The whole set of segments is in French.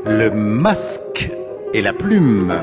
Le masque et la plume.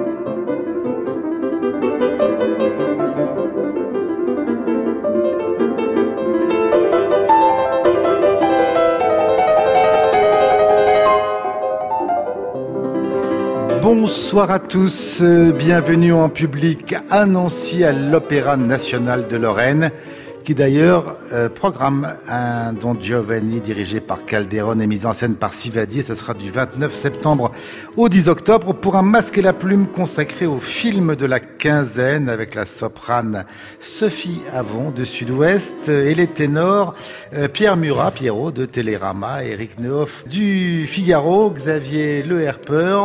Bonsoir à tous, bienvenue en public à Nancy à l'Opéra National de Lorraine, qui d'ailleurs programme un Don Giovanni dirigé par Calderone et mis en scène par Sivadi. Ce sera du 29 septembre au 10 octobre pour un masque et la plume consacré au film de la quinzaine avec la soprane Sophie Avon de Sud-Ouest et les ténors Pierre Murat, Pierrot de Télérama, Éric Nehoff du Figaro, Xavier Le Herper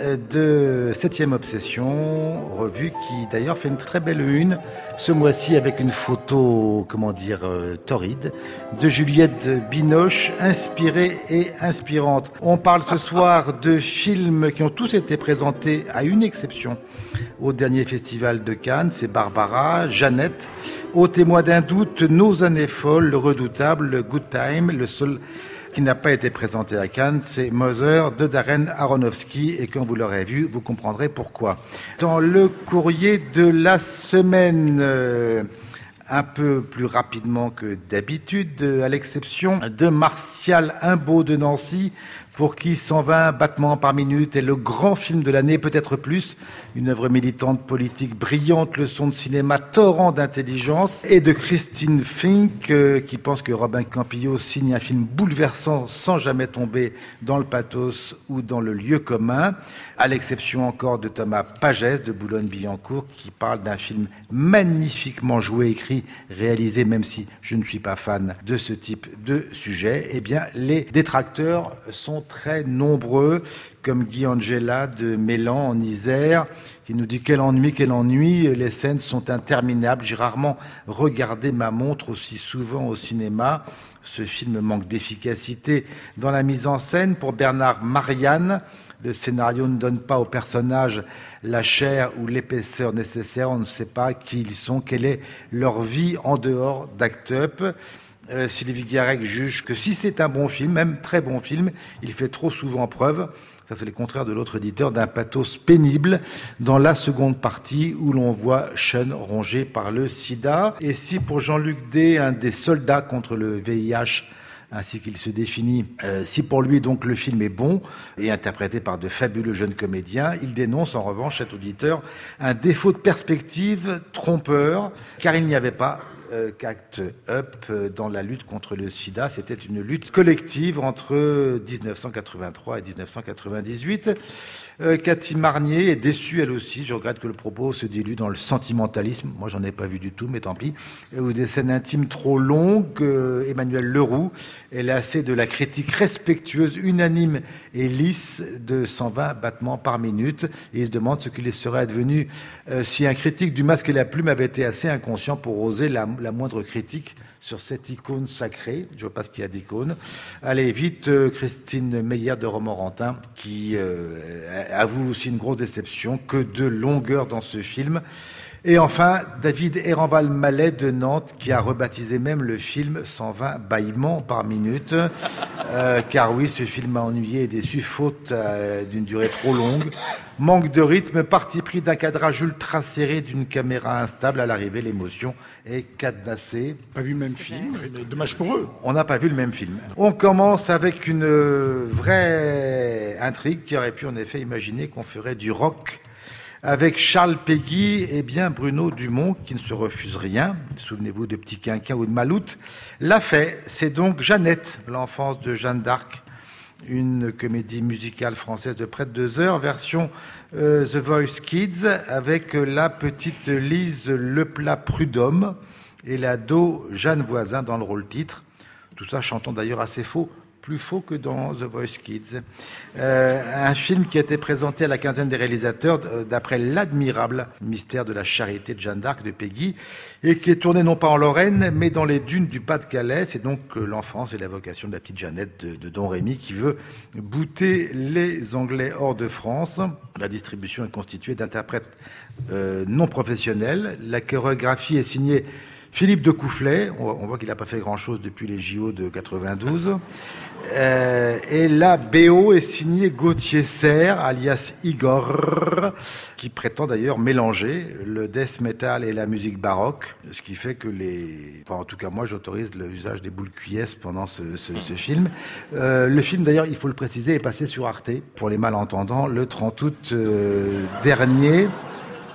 de 7e Obsession, revue qui d'ailleurs fait une très belle une ce mois-ci avec une photo, torride, de Juliette Binoche, inspirée et inspirante. On parle ce soir de films qui ont tous été présentés, à une exception, au dernier festival de Cannes. C'est Barbara, Jeannette, Au témoin d'un doute, Nos années folles, Le redoutable, le Good Time. Le seul qui n'a pas été présenté à Cannes, c'est Mother de Darren Aronofsky, et quand vous l'aurez vu, vous comprendrez pourquoi. Dans le courrier de la semaine, un peu plus rapidement que d'habitude, à l'exception de Martial Imbaud de Nancy, pour qui 120 battements par minute est le grand film de l'année, peut-être plus, une œuvre militante politique brillante, leçon de cinéma, torrent d'intelligence, et de Christine Fink, qui pense que Robin Campillo signe un film bouleversant sans jamais tomber dans le pathos ou dans le lieu commun, à l'exception encore de Thomas Pagès de Boulogne-Billancourt, qui parle d'un film magnifiquement joué, écrit, réalisé, même si je ne suis pas fan de ce type de sujet. Eh bien, les détracteurs sont très nombreux, comme Guy Angela de Mélan en Isère, qui nous dit quel ennui, les scènes sont interminables, j'ai rarement regardé ma montre aussi souvent au cinéma. Ce film manque d'efficacité dans la mise en scène. Pour Bernard Marianne, le scénario ne donne pas aux personnages la chair ou l'épaisseur nécessaire, on ne sait pas qui ils sont, quelle est leur vie en dehors d'Act Up. Sylvie Garrec juge que si c'est un bon film, même très bon film, il fait trop souvent preuve, ça c'est le contraire de l'autre éditeur, d'un pathos pénible dans la seconde partie où l'on voit Sean rongé par le sida. Et si pour Jean-Luc Day, un des soldats contre le VIH, ainsi qu'il se définit, si pour lui donc le film est bon et interprété par de fabuleux jeunes comédiens, il dénonce en revanche, cet auditeur, un défaut de perspective trompeur, car il n'y avait pas qu'Act Up dans la lutte contre le sida. C'était une lutte collective entre 1983 et 1998. Cathy Marnier est déçue elle aussi. Je regrette que le propos se dilue dans le sentimentalisme. Moi, j'en ai pas vu du tout, mais tant pis. Ou des scènes intimes trop longues. Emmanuel Leroux est lassé de la critique respectueuse, unanime et lisse de 120 battements par minute. Et il se demande ce qu'il serait advenu si un critique du Masque et la Plume avait été assez inconscient pour oser la moindre critique sur cette icône sacrée. Je ne vois pas ce qu'il y a d'icône. Allez, vite, Christine Meyer de Romorantin, qui avoue aussi une grosse déception, que de longueur dans ce film. Et enfin, David Ehrenval-Mallet de Nantes, qui a rebaptisé même le film 120 bâillements par minute. Car oui, ce film a ennuyé et déçu, faute d'une durée trop longue. Manque de rythme, parti pris d'un cadrage ultra serré, d'une caméra instable. À l'arrivée, l'émotion est cadenassée. Pas vu le même film, dommage pour eux. On n'a pas vu le même film. On commence avec une vraie intrigue qui aurait pu en effet imaginer qu'on ferait du rock avec Charles Péguy et bien Bruno Dumont, qui ne se refuse rien. Souvenez-vous de Petit Quinquin ou de Maloute. L'a fait, c'est donc Jeannette, l'enfance de Jeanne d'Arc, une comédie musicale française de près de 2 heures, version The Voice Kids, avec la petite Lise Leplat-Prudhomme et l'ado Jeanne Voisin dans le rôle titre. Tout ça chantant d'ailleurs assez faux, plus faux que dans The Voice Kids. Un film qui a été présenté à la quinzaine des réalisateurs d'après l'admirable mystère de la charité de Jeanne d'Arc de Péguy et qui est tourné non pas en Lorraine mais dans les dunes du Pas-de-Calais. C'est donc l'enfance et la vocation de la petite Jeannette de Don Rémy qui veut bouter les Anglais hors de France. La distribution est constituée d'interprètes non professionnels. La chorégraphie est signée Philippe de Coufflet, on voit qu'il n'a pas fait grand-chose depuis les JO de 92. Et la BO est signée Gauthier Serre, alias Igor, qui prétend d'ailleurs mélanger le death metal et la musique baroque, ce qui fait que en tout cas moi j'autorise l'usage des boules cuillesses pendant ce film. Le film d'ailleurs, il faut le préciser, est passé sur Arte, pour les malentendants, le 30 août dernier. Eric ?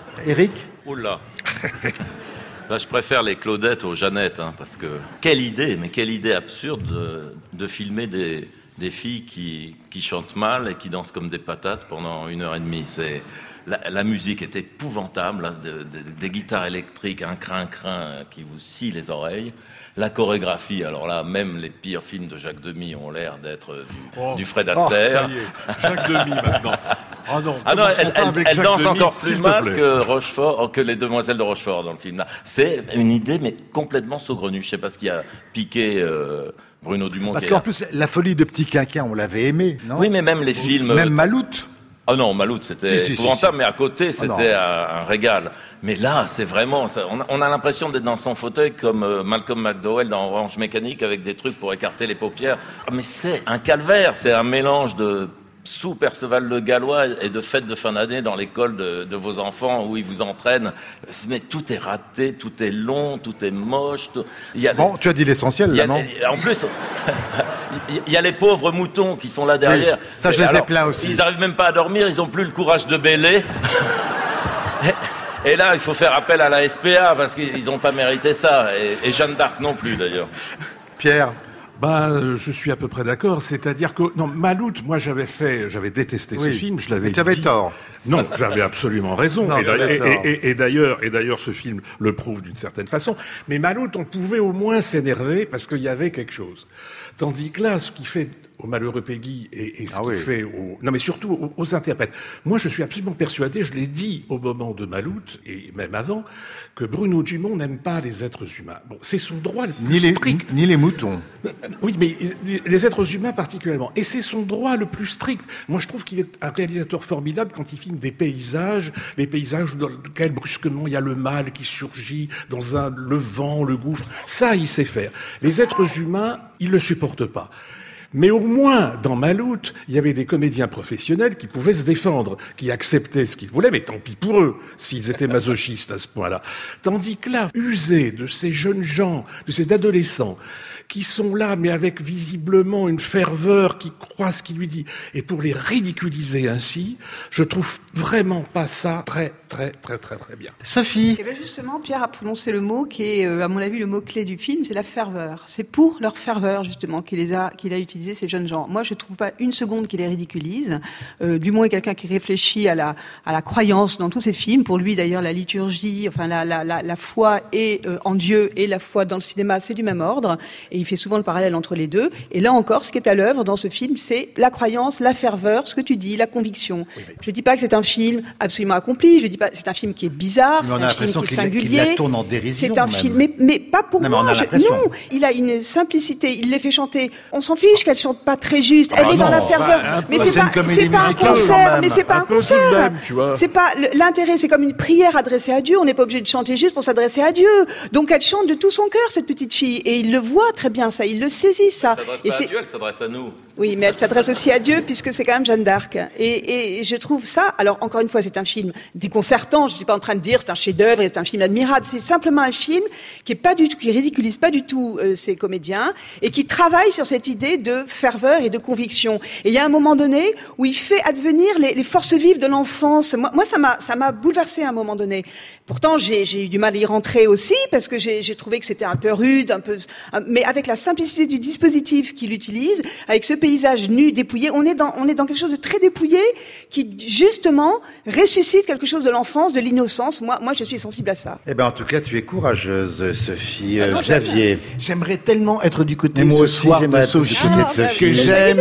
Oula. Là, je préfère les Claudettes aux Jeannettes, parce que quelle idée absurde de filmer des filles qui chantent mal et qui dansent comme des patates pendant 1h30. La musique est épouvantable, là, des guitares électriques, un crin-crin qui vous scie les oreilles. La chorégraphie, alors là, même les pires films de Jacques Demy ont l'air d'être du Fred Astaire. Ça y est, Jacques Demy maintenant. Oh non, elle danse encore plus mal que les Demoiselles de Rochefort dans le film. Là. C'est une idée, mais complètement saugrenue. Je sais pas ce qui a piqué Bruno Dumont. Parce qu'en plus, la folie de Petit Quinquin, on l'avait aimé, non ? Oui, mais même les films... Même Maloute. Ah non, Maloute, c'était épouvantable, mais à côté, c'était un régal. Mais là, c'est vraiment... On a l'impression d'être dans son fauteuil comme Malcolm McDowell dans Orange Mécanique avec des trucs pour écarter les paupières. Mais c'est un calvaire, c'est un mélange de... sous Perceval le Gallois et de fêtes de fin d'année dans l'école de vos enfants où ils vous entraînent. Mais tout est raté, tout est long, tout est moche. Tu as dit l'essentiel, là, non ? En plus, il y a les pauvres moutons qui sont là derrière. Oui, ça, je les ai plaints aussi. Ils n'arrivent même pas à dormir, ils n'ont plus le courage de bêler. Et là, il faut faire appel à la SPA parce qu'ils n'ont pas mérité ça. Et Jeanne d'Arc non plus, d'ailleurs. Pierre ? Je suis à peu près d'accord. C'est-à-dire que, non, Maloute, moi, j'avais détesté ce film, je l'avais dit. Tu avais tort. Non, j'avais absolument raison. Non, et d'ailleurs, ce film le prouve d'une certaine façon. Mais Maloute, on pouvait au moins s'énerver parce qu'il y avait quelque chose. Tandis que là, ce qui fait au malheureux Peggy et ce qui fait non mais surtout aux interprètes. Moi, je suis absolument persuadé, je l'ai dit au moment de Maloute et même avant, que Bruno Dumont n'aime pas les êtres humains. Bon, c'est son droit le plus strict. Ni les moutons. Oui, mais les êtres humains particulièrement. Et c'est son droit le plus strict. Moi, je trouve qu'il est un réalisateur formidable quand il filme des paysages, les paysages dans lesquels brusquement il y a le mal qui surgit dans le vent, le gouffre. Ça, il sait faire. Les êtres humains, il le supporte pas. Mais au moins, dans Maloute, il y avait des comédiens professionnels qui pouvaient se défendre, qui acceptaient ce qu'ils voulaient, mais tant pis pour eux, s'ils étaient masochistes à ce point-là. Tandis que là, user de ces jeunes gens, de ces adolescents, qui sont là, mais avec visiblement une ferveur, qui croient ce qu'il lui dit, et pour les ridiculiser ainsi, je trouve vraiment pas ça très bien. Sophie. Et bien justement, Pierre a prononcé le mot qui est, à mon avis, le mot-clé du film, c'est la ferveur. C'est pour leur ferveur, justement, qu'il a utilisé ces jeunes gens. Moi, je trouve pas une seconde qu'il les ridiculise. Dumont est quelqu'un qui réfléchit à la croyance dans tous ses films. Pour lui, d'ailleurs, la liturgie, enfin, la foi et en Dieu et la foi dans le cinéma, c'est du même ordre. Et il fait souvent le parallèle entre les deux. Et là encore, ce qui est à l'œuvre dans ce film, c'est la croyance, la ferveur, ce que tu dis, la conviction. Oui. Je dis pas que c'est un film absolument accompli. Je dis pas, c'est un film qui est bizarre, c'est un film qui est singulier. Qu'il la tourne en dérision. C'est un film, mais pas pour moi. Non, il a une simplicité. Il les fait chanter. On s'en fiche qu'elle chante pas très juste. Elle est dans la ferveur. Mais c'est pas un concert. Mais c'est pas un concert. C'est pas l'intérêt. C'est comme une prière adressée à Dieu. On n'est pas obligé de chanter juste pour s'adresser à Dieu. Donc elle chante de tout son cœur, cette petite fille, et il le voit très bien, ça, il le saisit, ça. Elle s'adresse pas à Dieu, elle s'adresse à nous. Oui, mais elle s'adresse aussi à Dieu, puisque c'est quand même Jeanne d'Arc. Et je trouve ça, alors encore une fois, c'est un film déconcertant, je suis pas en train de dire c'est un chef-d'œuvre, c'est un film admirable, c'est simplement un film qui ridiculise pas du tout ces comédiens, et qui travaille sur cette idée de ferveur et de conviction. Et il y a un moment donné où il fait advenir les forces vives de l'enfance. Moi, ça m'a bouleversée à un moment donné. Pourtant, j'ai eu du mal à y rentrer aussi, parce que j'ai trouvé que c'était un peu rude, mais avec la simplicité du dispositif qu'il utilise, avec ce paysage nu, dépouillé, on est dans quelque chose de très dépouillé qui, justement, ressuscite quelque chose de l'enfance, de l'innocence. Moi, je suis sensible à ça. Eh ben, en tout cas, tu es courageuse, Sophie. Xavier. J'aimerais tellement être du côté ce soir de Sophie, que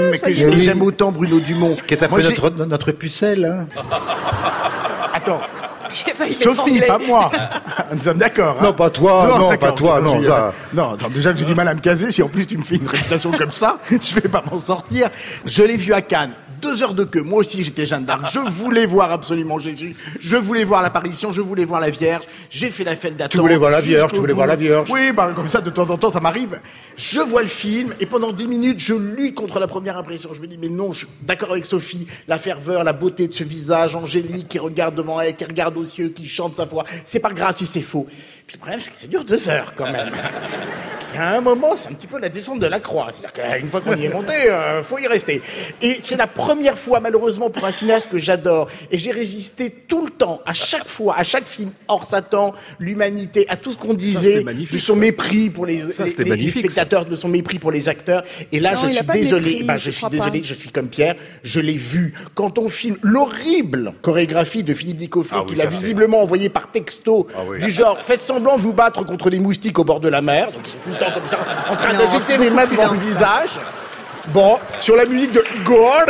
j'aime autant Bruno Dumont. Qui est un peu notre pucelle, hein. Attends. Sophie, pas moi. Nous sommes d'accord. Hein. Non, pas toi. Non, déjà que j'ai du mal à me caser, si en plus tu me fais une réputation comme ça, je vais pas m'en sortir. Je l'ai vu à Cannes. 2 heures de queue. Moi aussi, j'étais Jeanne d'Arc. Je voulais voir absolument Jésus. Je voulais voir l'apparition. Je voulais voir la Vierge. J'ai fait la fête d'attente. Tu voulais voir la Vierge. Oui, comme ça, de temps en temps, ça m'arrive. Je vois le film et pendant 10 minutes, je lutte contre la première impression. Je me dis, mais non, je suis d'accord avec Sophie. La ferveur, la beauté de ce visage angélique qui regarde devant elle, qui regarde aux cieux, qui chante sa voix. C'est pas grave si c'est faux. Puis le problème, c'est que ça dure 2 heures, quand même. À un moment, c'est un petit peu la descente de la croix. C'est-à-dire qu'une fois qu'on y est monté, faut y rester. Et c'est la première fois, malheureusement, pour un cinéaste que j'adore. Et j'ai résisté tout le temps, à chaque fois, à chaque film, hors Satan, l'humanité, à tout ce qu'on disait, de son mépris pour les spectateurs, de son mépris pour les acteurs. Et là, je suis désolé. Je suis désolé, je suis comme Pierre. Je l'ai vu. Quand on filme l'horrible chorégraphie de Philippe Dicoffier, qu'il a visiblement envoyé par texto, du genre, faites semblant de vous battre contre des moustiques au bord de la mer. Donc, ils sont tout le temps comme ça, en train d'agiter les mains devant le visage. Bon, sur la musique de Igor,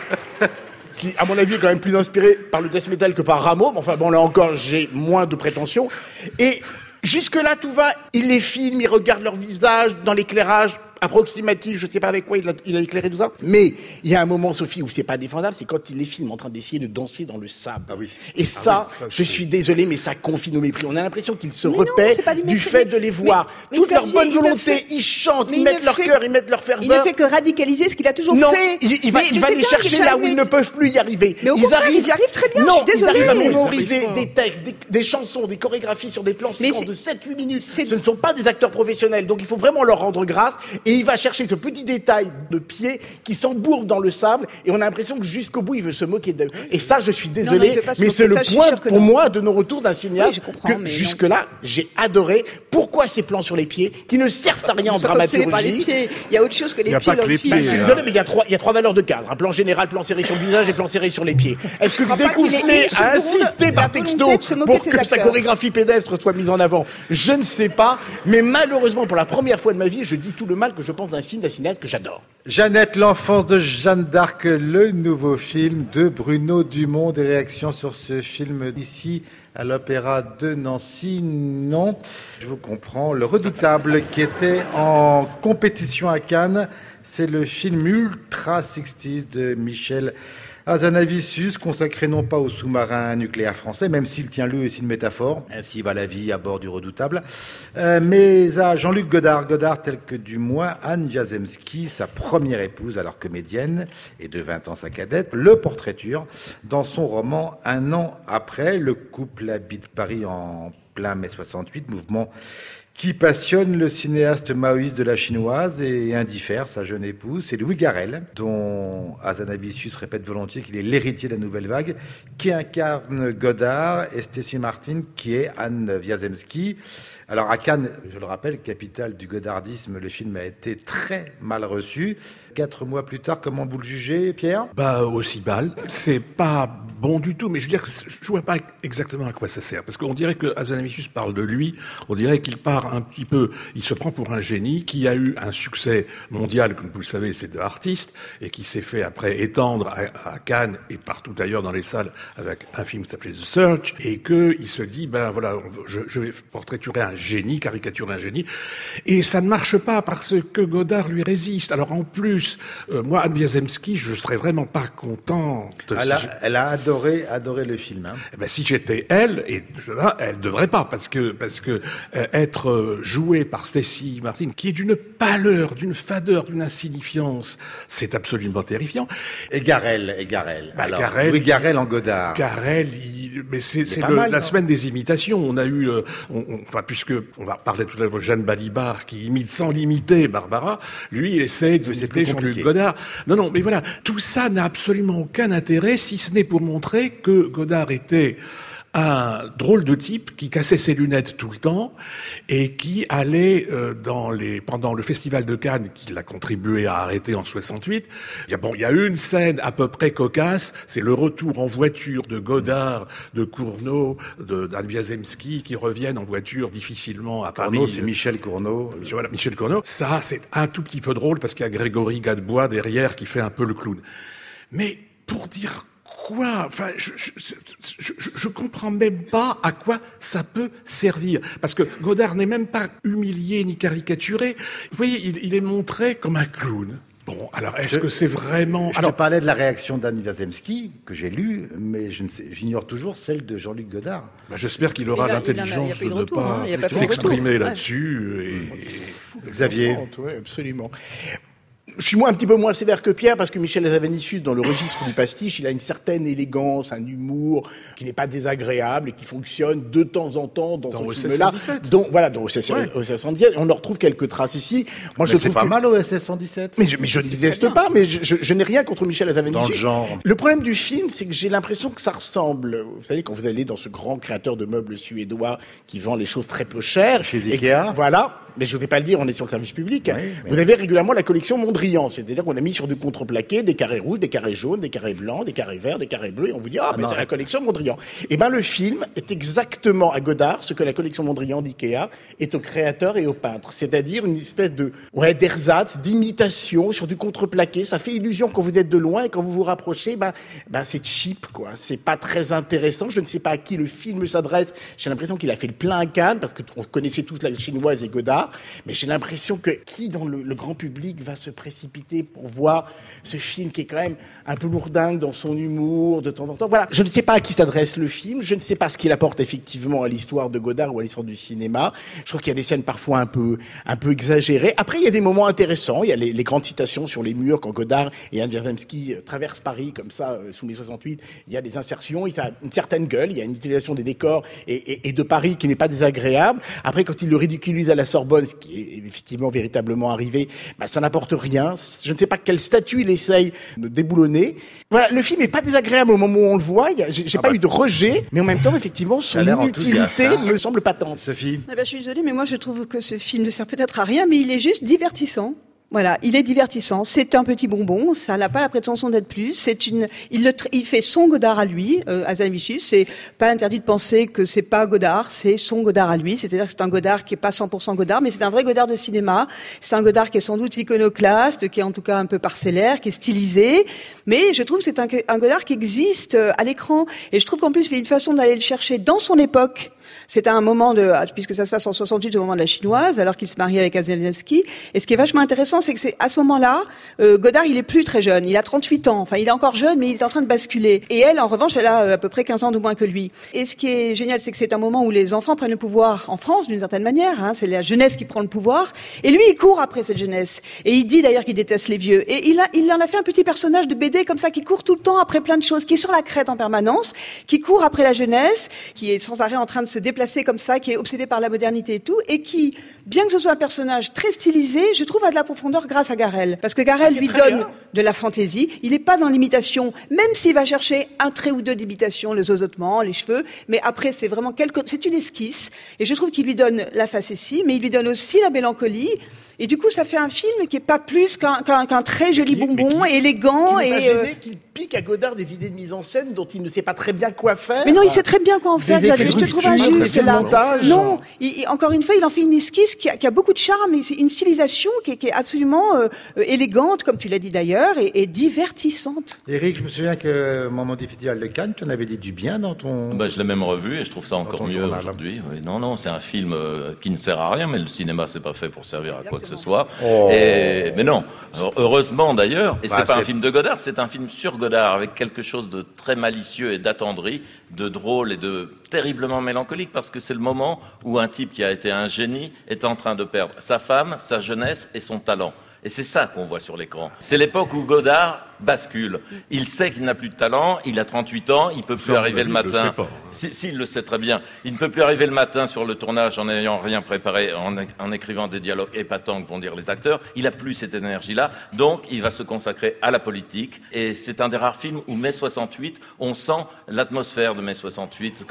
qui, à mon avis, est quand même plus inspiré par le death metal que par Rameau. Mais enfin, bon, là encore, j'ai moins de prétentions. Et jusque-là, tout va. Il les filme, il regarde leur visage dans l'éclairage approximatif, je sais pas avec quoi il a éclairé tout ça. Mais il y a un moment, Sophie, où c'est pas défendable, c'est quand il les filme en train d'essayer de danser dans le sable. Ah oui. Et ça, je suis désolé, mais ça confie nos mépris. On a l'impression qu'ils se repaient du fait de les voir. Toute leur bonne volonté, ils chantent, ils mettent leur cœur, ils mettent leur ferveur. Il ne fait que radicaliser ce qu'il a toujours fait. Il va les chercher là où ils ne peuvent plus y arriver. Mais au contraire, ils y arrivent très bien, je suis désolée. Ils arrivent à mémoriser des textes, des chansons, des chorégraphies sur des plans séquences de 7-8 minutes. Ce ne sont pas des acteurs professionnels, donc il faut vraiment leur rendre grâce. Et il va chercher ce petit détail de pied qui s'embourbe dans le sable et on a l'impression que jusqu'au bout il veut se moquer d'eux. Et ça, je suis désolé, mais c'est le point pour moi de nos retours d'un cinéaste que jusque-là j'ai adoré. Pourquoi ces plans sur les pieds qui ne servent à rien en dramaturgie? Il y a autre chose que les pieds dans le film. Je suis désolé, mais il y a 3 valeurs de cadre: un plan général, plan serré sur le visage et plan serré sur les pieds. Est-ce que Découflé a insisté par texto pour que sa chorégraphie pédestre soit mise en avant? Je ne sais pas, mais malheureusement pour la première fois de ma vie, je dis tout le mal que je pense d'un film d'un cinéaste que j'adore. Jeannette, l'enfance de Jeanne d'Arc, le nouveau film de Bruno Dumont. Des réactions sur ce film ici à l'Opéra de Nancy? Non, je vous comprends. Le Redoutable, qui était en compétition à Cannes, c'est le film Ultra 60s de Michel Hazanavicius, consacré non pas au sous-marin nucléaire français, même s'il tient lieu ici une métaphore, ainsi va la vie à bord du Redoutable, mais à Jean-Luc Godard, tel que du moins Anne Wiazemski, sa première épouse, alors comédienne, et de 20 ans sa cadette, le portraiture dans son roman Un an après. Le couple habite Paris en plein mai 68, mouvement qui passionne le cinéaste maoïste de la chinoise et indiffère sa jeune épouse. C'est Louis Garrel, dont Hazanavicius répète volontiers qu'il est l'héritier de la nouvelle vague, qui incarne Godard, et Stécie Martin, qui est Anne Wiazemski. Alors à Cannes, je le rappelle, capitale du godardisme, le film a été très mal reçu. 4 mois plus tard, comment vous le jugez, Pierre? Aussi mal. C'est pas bon du tout, mais je veux dire que je vois pas exactement à quoi ça sert. Parce qu'on dirait que Hazanavicius parle de lui, on dirait qu'il part un petit peu, il se prend pour un génie qui a eu un succès mondial, comme vous le savez, c'est de artiste, et qui s'est fait après étendre à Cannes et partout ailleurs dans les salles avec un film qui s'appelait The Search, et qu'il se dit, voilà, je vais portraiturer un génie, caricaturer un génie, et ça ne marche pas parce que Godard lui résiste. Alors en plus, moi, Anne Wiazemski, je serais vraiment pas content. Elle a adoré le film. Hein. Eh ben, si j'étais elle, et là, elle devrait pas, parce que être jouée par Stécie Martin, qui est d'une pâleur, d'une fadeur, d'une insignifiance, c'est absolument terrifiant. Et Garrel. Alors, Garrel, oui, Garrel en Godard. Garrel, mais c'est la semaine des imitations. On a eu, puisque on va parler tout à l'heure de Jeanne Balibar qui imite sans limiter Barbara, lui il essaie d'imiter Jean-Luc Godard. Non, mais voilà, tout ça n'a absolument aucun intérêt, si ce n'est pour montrer que Godard était un drôle de type qui cassait ses lunettes tout le temps et qui allait pendant le festival de Cannes qu'il a contribué à arrêter en 68. Il y a une scène à peu près cocasse, c'est le retour en voiture de Godard, de Cournot, d'Anne Wiazemski qui reviennent en voiture difficilement à Paris. Cournot, c'est Michel Cournot. Voilà, Michel Cournot. Ça, c'est un tout petit peu drôle parce qu'il y a Grégory Gadebois derrière qui fait un peu le clown. Mais pour dire quoi? Enfin, je comprends même pas à quoi ça peut servir. Parce que Godard n'est même pas humilié ni caricaturé. Vous voyez, il est montré comme un clown. Bon, alors est-ce que c'est vraiment... Je te parlais de la réaction d'Anne Wiazemski, que j'ai lue, mais j'ignore toujours celle de Jean-Luc Godard. J'espère qu'il aura l'intelligence de ne pas s'exprimer là-dessus. Xavier. Oui, absolument. Je suis un petit peu moins sévère que Pierre parce que Michel Hazanavicius, dans le registre du pastiche, il a une certaine élégance, un humour qui n'est pas désagréable et qui fonctionne de temps en temps dans ce film-là. Dans OSS 117, on en retrouve quelques traces ici. Moi, c'est pas mal OSS 117. Mais je ne déteste pas, mais je n'ai rien contre Michel Hazanavicius. Dans le genre. Le problème du film, c'est que j'ai l'impression que ça ressemble. Vous savez, quand vous allez dans ce grand créateur de meubles suédois qui vend les choses très peu chères. Chez Ikea. Voilà. Mais je ne vais pas le dire, on est sur le service public. Oui, vous avez régulièrement la collection Mondrian. C'est-à-dire qu'on a mis sur du contreplaqué des carrés rouges, des carrés jaunes, des carrés blancs, des carrés verts, des carrés bleus. Et on vous dit, c'est la collection Mondrian. Eh ben, le film est exactement à Godard ce que la collection Mondrian d'Ikea est au créateur et au peintre. C'est-à-dire une espèce d'ersatz, d'imitation sur du contreplaqué. Ça fait illusion quand vous êtes de loin et quand vous vous rapprochez, c'est cheap, quoi. C'est pas très intéressant. Je ne sais pas à qui le film s'adresse. J'ai l'impression qu'il a fait le plein à Cannes parce qu'on connaissait tous la chinoise et Godard. Mais j'ai l'impression que qui dans le grand public va se précipiter pour voir ce film qui est quand même un peu lourdingue dans son humour de temps en temps. Voilà, je ne sais pas à qui s'adresse le film, je ne sais pas ce qu'il apporte effectivement à l'histoire de Godard ou à l'histoire du cinéma. Je trouve qu'il y a des scènes parfois un peu exagérées. Après, il y a des moments intéressants. Il y a les grandes citations sur les murs quand Godard et Anne Wiazemski traversent Paris comme ça sous mai 68. Il y a des insertions, il fait une certaine gueule, il y a une utilisation des décors et de Paris qui n'est pas désagréable. Après, quand il le ridiculise à la Sorbonne, ce qui est effectivement véritablement arrivé, ça n'apporte rien. Je ne sais pas quel statut il essaye de déboulonner. Voilà, le film est pas désagréable au moment où on le voit. J'ai pas eu de rejet, mais en même temps, effectivement, son inutilité me semble patente. Sophie. Je suis désolée, mais moi je trouve que ce film ne sert peut-être à rien, mais il est juste divertissant. Voilà, il est divertissant. C'est un petit bonbon. Ça n'a pas la prétention d'être plus. Il fait son Godard à lui, Hazanavicius. C'est pas interdit de penser que c'est pas Godard, c'est son Godard à lui. C'est-à-dire que c'est un Godard qui est pas 100% Godard, mais c'est un vrai Godard de cinéma. C'est un Godard qui est sans doute iconoclaste, qui est en tout cas un peu parcellaire, qui est stylisé. Mais je trouve que c'est un Godard qui existe à l'écran. Et je trouve qu'en plus, il y a une façon d'aller le chercher dans son époque. C'est à un moment puisque ça se passe en 68 au moment de la chinoise, alors qu'il se marie avec Hazanavicius. Et ce qui est vachement intéressant, c'est que c'est à ce moment-là, Godard, il est plus très jeune. Il a 38 ans. Enfin, il est encore jeune, mais il est en train de basculer. Et elle, en revanche, elle a à peu près 15 ans de moins que lui. Et ce qui est génial, c'est que c'est un moment où les enfants prennent le pouvoir en France, d'une certaine manière. C'est la jeunesse qui prend le pouvoir. Et lui, il court après cette jeunesse. Et il dit d'ailleurs qu'il déteste les vieux. Et il en a fait un petit personnage de BD comme ça, qui court tout le temps après plein de choses, qui est sur la crête en permanence, qui court après la jeunesse, qui est sans arrêt en train de se déplacer comme ça, qui est obsédé par la modernité et tout, et qui, bien que ce soit un personnage très stylisé, je trouve a de la profondeur grâce à Garrel. Parce que Garrel lui donne de la fantaisie. Il n'est pas dans l'imitation, même s'il va chercher un trait ou deux d'imitation, le zozotement, les cheveux, mais après c'est vraiment c'est une esquisse. Et je trouve qu'il lui donne la facétie, mais il lui donne aussi la mélancolie. Et du coup, ça fait un film qui est pas plus qu'un très joli bonbon, élégant. Qui n'est pas gêné, qu'il pique à Godard des idées de mise en scène dont il ne sait pas très bien quoi faire. Mais non, il sait très bien quoi en faire. Je te trouve injuste là. Non, encore une fois, il en fait une esquisse qui a beaucoup de charme. Et c'est une stylisation qui est absolument élégante, comme tu l'as dit d'ailleurs, et divertissante. Éric, je me souviens que Moment du Festival de Cannes, tu en avais dit du bien dans ton... Je l'ai même revu et je trouve ça encore mieux aujourd'hui. Oui, non, c'est un film qui ne sert à rien, mais le cinéma, c'est pas fait pour servir à quoi que ce soit. Mais non, heureusement d'ailleurs, et c'est pas un film de Godard, c'est un film sur Godard, avec quelque chose de très malicieux et d'attendri, de drôle et de terriblement mélancolique, parce que c'est le moment où un type qui a été un génie est en train de perdre sa femme, sa jeunesse et son talent. Et c'est ça qu'on voit sur l'écran. C'est l'époque où Godard bascule. Il sait qu'il n'a plus de talent, il a 38 ans, il peut plus arriver le matin. Si, il le sait très bien. Il ne peut plus arriver le matin sur le tournage en n'ayant rien préparé, en écrivant des dialogues épatants que vont dire les acteurs. Il a plus cette énergie-là, donc il va se consacrer à la politique. Et c'est un des rares films où mai 68, on sent l'atmosphère de mai 68.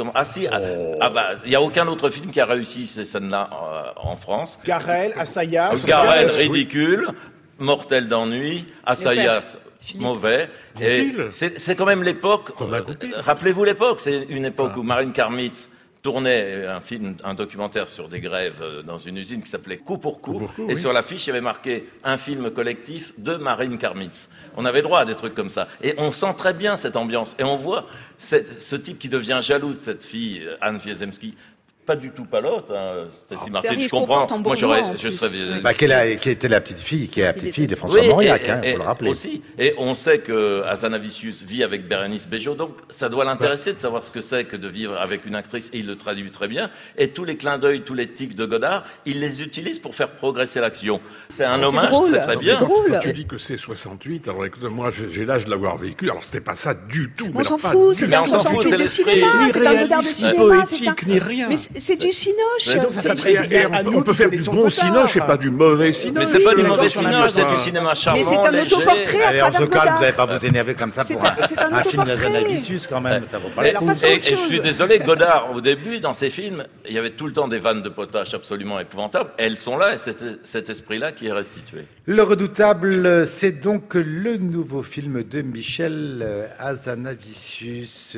Il y a aucun autre film qui a réussi ces scènes-là en France. Garrel, Assayas. Garrel, ridicule. Mortel d'ennui, Assayas, mauvais. Et c'est quand même l'époque. Rappelez-vous l'époque. C'est une époque où Marine Karmitz tournait un documentaire sur des grèves dans une usine qui s'appelait Coup pour coup. Et sur l'affiche, il y avait marqué un film collectif de Marine Karmitz. On avait droit à des trucs comme ça. Et on sent très bien cette ambiance. Et on voit ce type qui devient jaloux de cette fille, Anne Wiazemski, pas du tout palote, hein. Stacy Martin, c'est-à-dire, je comprends. Moi, je serais. Qui était la petite fille, qui est la petite fille de François Mauriac, faut le rappeler. Aussi. Et on sait que Hazanavicius vit avec Bérénice Bejo, donc ça doit l'intéresser de savoir ce que c'est que de vivre avec une actrice, et il le traduit très bien. Et tous les clins d'œil, tous les tics de Godard, il les utilise pour faire progresser l'action. C'est un hommage très bien. C'est drôle. Quand tu dis que c'est 68, alors écoute, moi j'ai l'âge de l'avoir vécu, alors c'était pas ça du tout. On s'en fout, c'est un 68 de cinéma, c'est un Godard de cinéma, poétique, ni rien. Mais c'est du cinoche. On peut faire du bon cinoche et pas du mauvais cinoche. Mais c'est pas du mauvais cinoche, c'est du cinéma charmant, mais c'est un léger. autoportrait à Allez, on travers se calme, Godard. vous n'allez pas vous énerver comme ça pour un film autoportrait. d'Azanavicius quand même, ça vaut pas le Alors, coup. passons à Et autre je chose. suis désolé, Godard, au début, dans ses films, il y avait tout le temps des vannes de potache absolument épouvantables. Elles sont là, et c'est cet esprit-là qui est restitué. Le Redoutable, c'est donc le nouveau film de Michel Hazanavicius,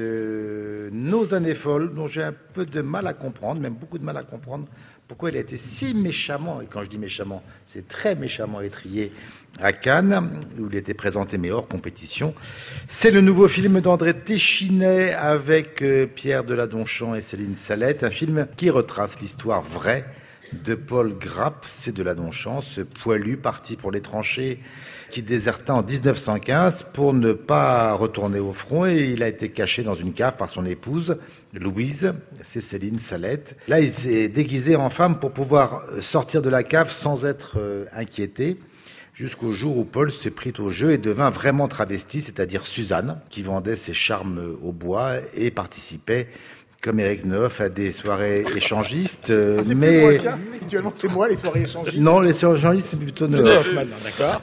Nos années folles, dont j'ai un peu de mal à comprendre, même beaucoup de mal à comprendre, pourquoi il a été si méchamment, et quand je dis méchamment, c'est très méchamment étrillé à Cannes, où il était présenté mais hors compétition. C'est le nouveau film d'André Téchinet avec Pierre Deladonchamp et Céline Salette, un film qui retrace l'histoire vraie de Paul Grapp, c'est Deladonchamp, ce poilu parti pour les tranchées qui déserta en 1915 pour ne pas retourner au front, et il a été caché dans une cave par son épouse, Louise, c'est Céline Salette. Là, il s'est déguisé en femme pour pouvoir sortir de la cave sans être inquiété, jusqu'au jour où Paul se prit au jeu et devint vraiment travesti, c'est-à-dire Suzanne, qui vendait ses charmes au bois et participait, comme Éric Neuf, à des soirées échangistes. Mais Actuellement, c'est moi, les soirées échangistes. non, les soirées échangistes, c'est plutôt Neuf. D'accord.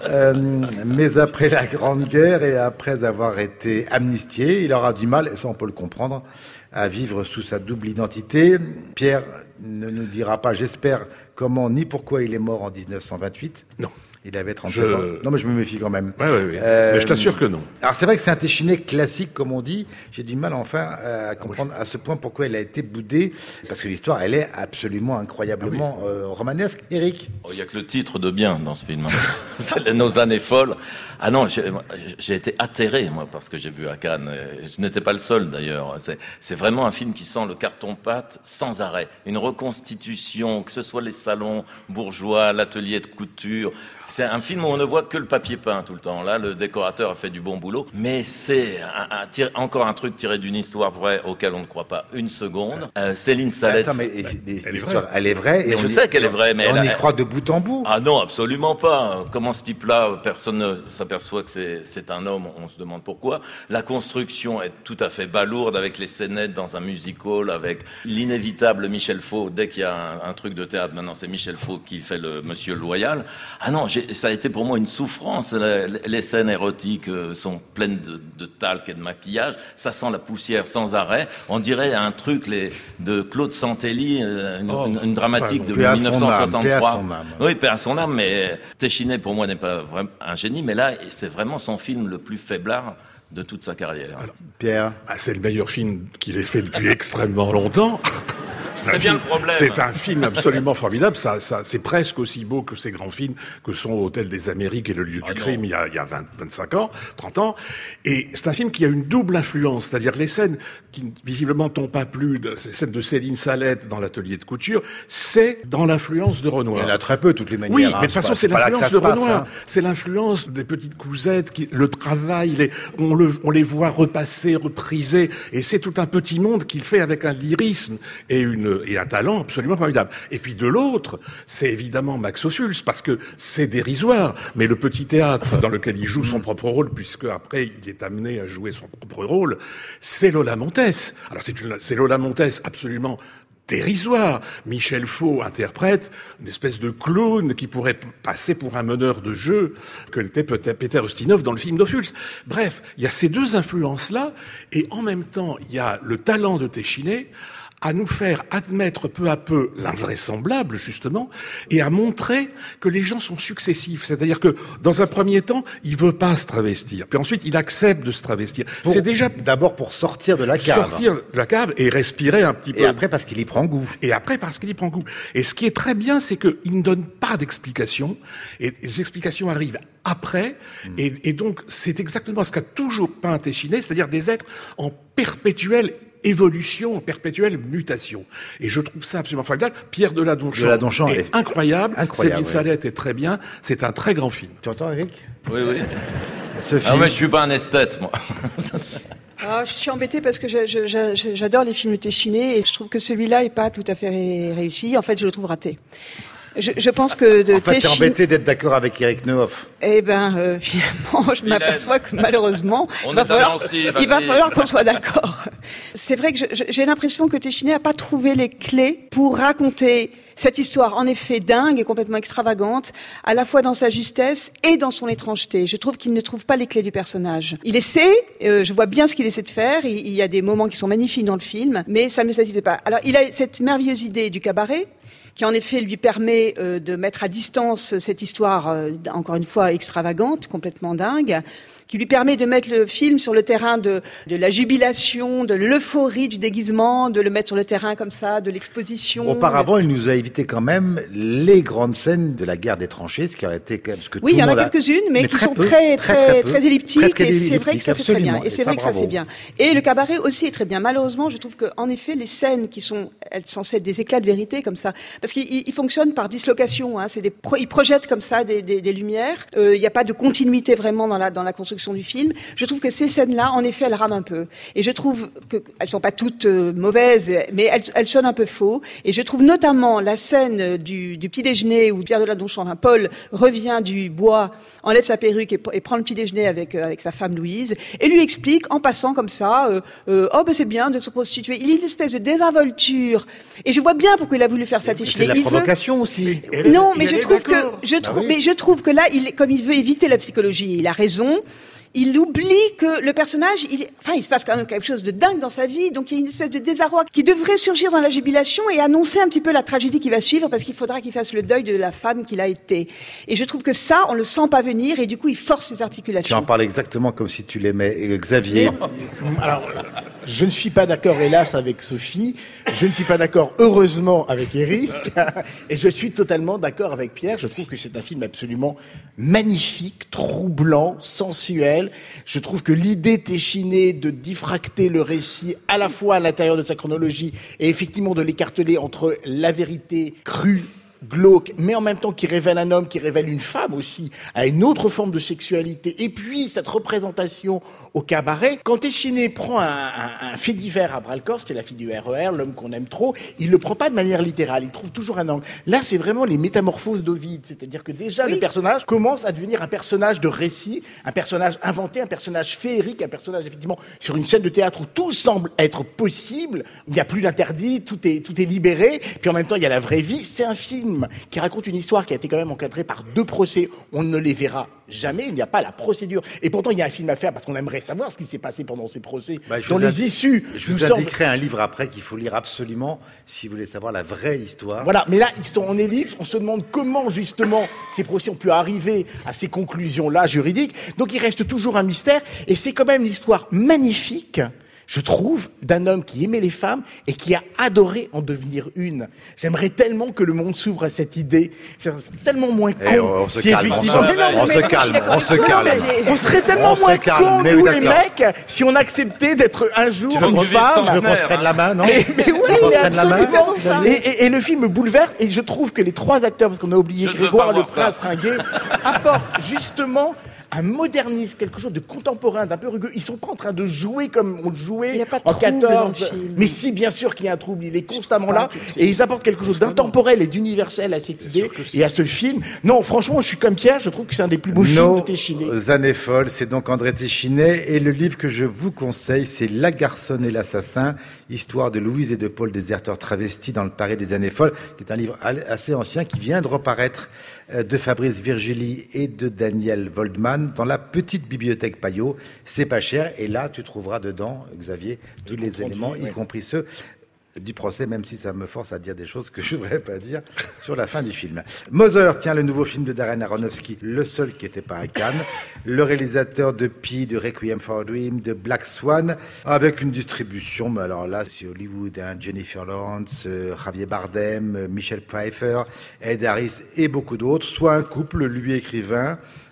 Mais après la Grande Guerre et après avoir été amnistié, il aura du mal, et ça on peut le comprendre, à vivre sous sa double identité. Pierre ne nous dira pas, j'espère, comment ni pourquoi il est mort en 1928. Non. Il avait 37 ans. Non, mais je me méfie quand même. Oui. Mais je t'assure que non. Alors, c'est vrai que c'est un Téchinet classique, comme on dit. J'ai du mal, enfin, à comprendre à ce point pourquoi il a été boudé. Parce que l'histoire, elle est absolument incroyablement romanesque. Éric? Il n'y a que le titre de bien dans ce film. C'est Nos années folles. Ah non, j'ai été atterré, moi, parce que j'ai vu à Cannes. Je n'étais pas le seul, d'ailleurs. C'est vraiment un film qui sent le carton-pâte sans arrêt. Une reconstitution, que ce soit les salons bourgeois, l'atelier de couture. C'est un film où on ne voit que le papier peint tout le temps. Là, le décorateur a fait du bon boulot. Mais c'est encore un truc tiré d'une histoire vraie auquel on ne croit pas une seconde. Céline Salette. Attends, mais l'histoire, elle est vraie. Et je sais qu'elle est vraie, mais on y croit de bout en bout. Ah non, absolument pas. Comment ce type-là, personne ne s'aperçoit que c'est un homme, on se demande pourquoi. La construction est tout à fait balourde avec les scénettes dans un music-hall, avec l'inévitable Michel Faux. Dès qu'il y a un truc de théâtre, maintenant c'est Michel Faux qui fait le Monsieur Loyal. Ah non, ça a été pour moi une souffrance. Les scènes érotiques sont pleines de talc et de maquillage. Ça sent la poussière sans arrêt. On dirait un truc de Claude Santelli, une dramatique de 1963. Paix à son âme. Oui, paix à son âme, mais Téchinet pour moi n'est pas vraiment un génie, mais là c'est vraiment son film le plus faiblard de toute sa carrière. Alors, Pierre? C'est le meilleur film qu'il ait fait depuis extrêmement longtemps. C'est bien le problème. C'est un film absolument formidable. Ça, c'est presque aussi beau que ces grands films que sont Hôtel des Amériques et Le lieu du crime il y a 25 ans, 30 ans. Et c'est un film qui a une double influence. C'est-à-dire les scènes qui visiblement t'ont pas plu, ces scènes de Céline Salette dans l'atelier de couture, c'est dans l'influence de Renoir. Il y en a très peu, toutes les manières. Oui, mais de toute façon, c'est l'influence de Renoir. Hein. C'est l'influence des petites cousettes, le travail, on les voit repasser, repriser, et c'est tout un petit monde qu'il fait avec un lyrisme et un talent absolument formidable. Et puis de l'autre, c'est évidemment Max Ophuls, parce que c'est dérisoire, mais le petit théâtre dans lequel il joue son propre rôle, puisque après il est amené à jouer son propre rôle, c'est Lola Montez. Alors c'est Lola Montez absolument dérisoire. Michel Faux interprète une espèce de clown qui pourrait passer pour un meneur de jeu que l'était peut-être Peter Ustinov dans le film d'Ophuls. Bref, il y a ces deux influences-là, et en même temps, il y a le talent de Téchinet à nous faire admettre peu à peu l'invraisemblable, justement, et à montrer que les gens sont successifs. C'est-à-dire que, dans un premier temps, il veut pas se travestir. Puis ensuite, il accepte de se travestir. C'est déjà... D'abord pour sortir de la cave. Sortir de la cave et respirer un petit peu. Et après, parce qu'il y prend goût. Et ce qui est très bien, c'est qu'il ne donne pas d'explications. Et les explications arrivent après. Et donc, c'est exactement ce qu'a toujours peint Téchinet, c'est-à-dire des êtres en perpétuelle évolution, en perpétuelle mutation. Et je trouve ça absolument formidable. Pierre Deladonchamp est incroyable. Céline oui. Salette est très bien. C'est un très grand film. Tu entends, Eric? Oui, oui. Sophie. Ah ouais, je suis pas un esthète, moi. Je suis embêtée parce que j'adore les films téchinés et je trouve que celui-là est pas tout à fait réussi. En fait, je le trouve raté. Je pense que En fait, t'es embêté d'être d'accord avec Eric Neuhoff. Finalement, je m'aperçois que malheureusement, il va falloir qu'on soit d'accord. C'est vrai que j'ai l'impression que Téchiné n'a pas trouvé les clés pour raconter cette histoire, en effet dingue et complètement extravagante, à la fois dans sa justesse et dans son étrangeté. Je trouve qu'il ne trouve pas les clés du personnage. Il essaie, je vois bien ce qu'il essaie de faire, il y a des moments qui sont magnifiques dans le film, mais ça ne me satisfait pas. Alors, il a cette merveilleuse idée du cabaret, qui en effet lui permet de mettre à distance cette histoire, encore une fois, extravagante, complètement dingue, qui lui permet de mettre le film sur le terrain de la jubilation, de l'euphorie du déguisement, de le mettre sur le terrain comme ça, de l'exposition. Auparavant, il nous a évité quand même les grandes scènes de la guerre des tranchées, ce qui aurait été... Parce que oui, il y en a quelques-unes, mais qui sont très elliptiques, et c'est vrai que ça c'est très bien. Et c'est vrai que ça c'est bien. Et le cabaret aussi est très bien. Malheureusement, je trouve que, en effet, les scènes elles sont censées être des éclats de vérité comme ça, parce qu'il fonctionne par dislocation. Hein, il projette comme ça des lumières. Il n'y a pas de continuité vraiment dans la construction du film. Je trouve que ces scènes-là, en effet, elles rament un peu. Et je trouve qu'elles sont pas toutes mauvaises, mais elles sonnent un peu faux. Et je trouve notamment la scène du petit déjeuner où Pierre Deladonchamp, Paul, revient du bois, enlève sa perruque et prend le petit déjeuner avec sa femme Louise, et lui explique, en passant comme ça, c'est bien de se prostituer. Il y a une espèce de désinvolture. Et je vois bien pourquoi il a voulu faire ça Téchiné. C'est de la provocation aussi. Non, mais je trouve que là, comme il veut éviter la psychologie, il a raison. Il oublie que le personnage, il se passe quand même quelque chose de dingue dans sa vie, donc il y a une espèce de désarroi qui devrait surgir dans la jubilation et annoncer un petit peu la tragédie qui va suivre, parce qu'il faudra qu'il fasse le deuil de la femme qu'il a été. Et je trouve que ça, on le sent pas venir, et du coup, il force les articulations. Tu en parles exactement comme si tu l'aimais. Xavier. Alors, je ne suis pas d'accord, hélas, avec Sophie. Je ne suis pas d'accord, heureusement, avec Eric. Et je suis totalement d'accord avec Pierre. Je trouve que c'est un film absolument magnifique, troublant, sensuel. Je trouve que l'idée Téchiné de diffracter le récit à la fois à l'intérieur de sa chronologie et effectivement de l'écarteler entre la vérité crue, glauque, mais en même temps qui révèle un homme, qui révèle une femme aussi, à une autre forme de sexualité, et puis cette représentation au cabaret. Quand Téchiné prend un fait divers à bras-le-corps, c'est la fille du RER, l'homme qu'on aime trop, il le prend pas de manière littérale, il trouve toujours un angle. Là, c'est vraiment les métamorphoses d'Ovide, c'est-à-dire que déjà le personnage commence à devenir un personnage de récit, un personnage inventé, un personnage féerique, un personnage effectivement sur une scène de théâtre où tout semble être possible, il n'y a plus d'interdit, tout est libéré, puis en même temps il y a la vraie vie. C'est un film qui raconte une histoire qui a été quand même encadrée par 2 procès. On ne les verra jamais, il n'y a pas la procédure. Et pourtant, il y a un film à faire parce qu'on aimerait savoir ce qui s'est passé pendant ces procès. Dans les issues... Je vous indiquerai un livre après qu'il faut lire absolument si vous voulez savoir la vraie histoire. Voilà, mais là, ils sont en ellipse. On se demande comment, justement, ces procès ont pu arriver à ces conclusions-là juridiques. Donc, il reste toujours un mystère. Et c'est quand même l'histoire magnifique, je trouve, d'un homme qui aimait les femmes et qui a adoré en devenir une. J'aimerais tellement que le monde s'ouvre à cette idée. C'est tellement moins con. On se calme, on se calme. On serait tellement moins con, nous, les mecs, si on acceptait d'être un jour une femme. Tu veux qu'on se prenne la main, non? Mais oui, absolument. Et le film me bouleverse, et je trouve que les 3 acteurs, parce qu'on a oublié Grégoire le Prince Ringuet, apportent justement un modernisme, quelque chose de contemporain, d'un peu rugueux. Ils sont pas en train de jouer comme on jouait en 14. Mais si, bien sûr qu'il y a un trouble, il est constamment là. Et ils apportent quelque chose d'intemporel et d'universel à cette idée et à ce film. Non, franchement, je suis comme Pierre, je trouve que c'est un des plus beaux films de Téchiné. Nos années folles, c'est donc André Téchiné. Et le livre que je vous conseille, c'est La garçonne et l'assassin, histoire de Louise et de Paul, déserteurs travestis dans le Paris des années folles, qui est un livre assez ancien qui vient de reparaître, de Fabrice Virgili et de Daniel Voldman dans la petite bibliothèque Payot. C'est pas cher, et là tu trouveras dedans, Xavier, tous les éléments, y compris ceux du procès, même si ça me force à dire des choses que je ne voudrais pas dire sur la fin du film. Mother, tiens, le nouveau film de Darren Aronofsky, le seul qui n'était pas à Cannes, le réalisateur de Pi, de Requiem for a Dream, de Black Swan, avec une distribution, mais alors là, c'est Hollywood, hein, Jennifer Lawrence, Javier Bardem, Michel Pfeiffer, Ed Harris et beaucoup d'autres, soit un couple, lui écrivain,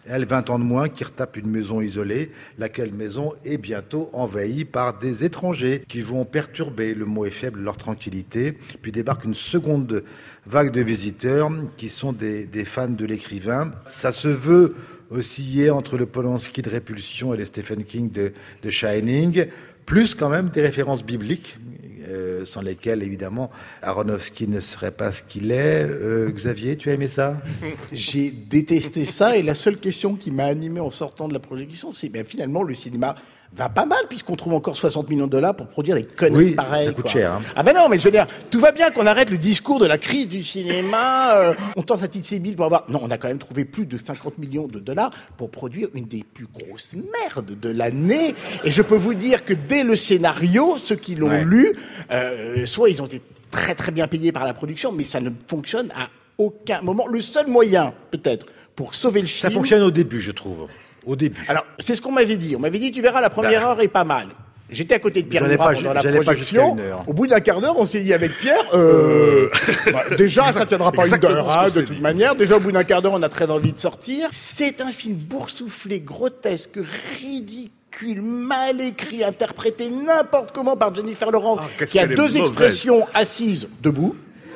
Elle, 20 ans de moins, qui retape une maison isolée, laquelle maison est bientôt envahie par des étrangers qui vont perturber, le mot est faible, leur tranquillité. Puis débarque une seconde vague de visiteurs qui sont des fans de l'écrivain. Ça se veut osciller entre le Polanski de Répulsion et le Stephen King de Shining, plus quand même des références bibliques, sans lesquelles, évidemment, Aronofsky ne serait pas ce qu'il est. Xavier, tu as aimé ça ? J'ai détesté ça, et la seule question qui m'a animé en sortant de la projection, c'est finalement le cinéma va pas mal, puisqu'on trouve encore 60 millions de dollars pour produire des conneries pareilles. Ça coûte cher. Hein. Ah ben non, mais je veux dire, tout va bien qu'on arrête le discours de la crise du cinéma, on tente sa petite sébile pour avoir... Non, on a quand même trouvé plus de 50 millions de dollars pour produire une des plus grosses merdes de l'année. Et je peux vous dire que dès le scénario, ceux qui l'ont lu, soit ils ont été très très bien payés par la production, mais ça ne fonctionne à aucun moment. Le seul moyen, peut-être, pour sauver le film... Ça fonctionne au début, je trouve. Au début. Alors, c'est ce qu'on m'avait dit. On m'avait dit, tu verras, la première heure est pas mal. J'étais à côté de Pierre Murat pendant la projection. Au bout d'un quart d'heure, on s'est dit avec Pierre, déjà, ça tiendra pas une heure, de toute manière. Déjà, au bout d'un quart d'heure, on a très envie de sortir. C'est un film boursouflé, grotesque, ridicule, mal écrit, interprété n'importe comment par Jennifer Lawrence, qui a deux expressions assises debout.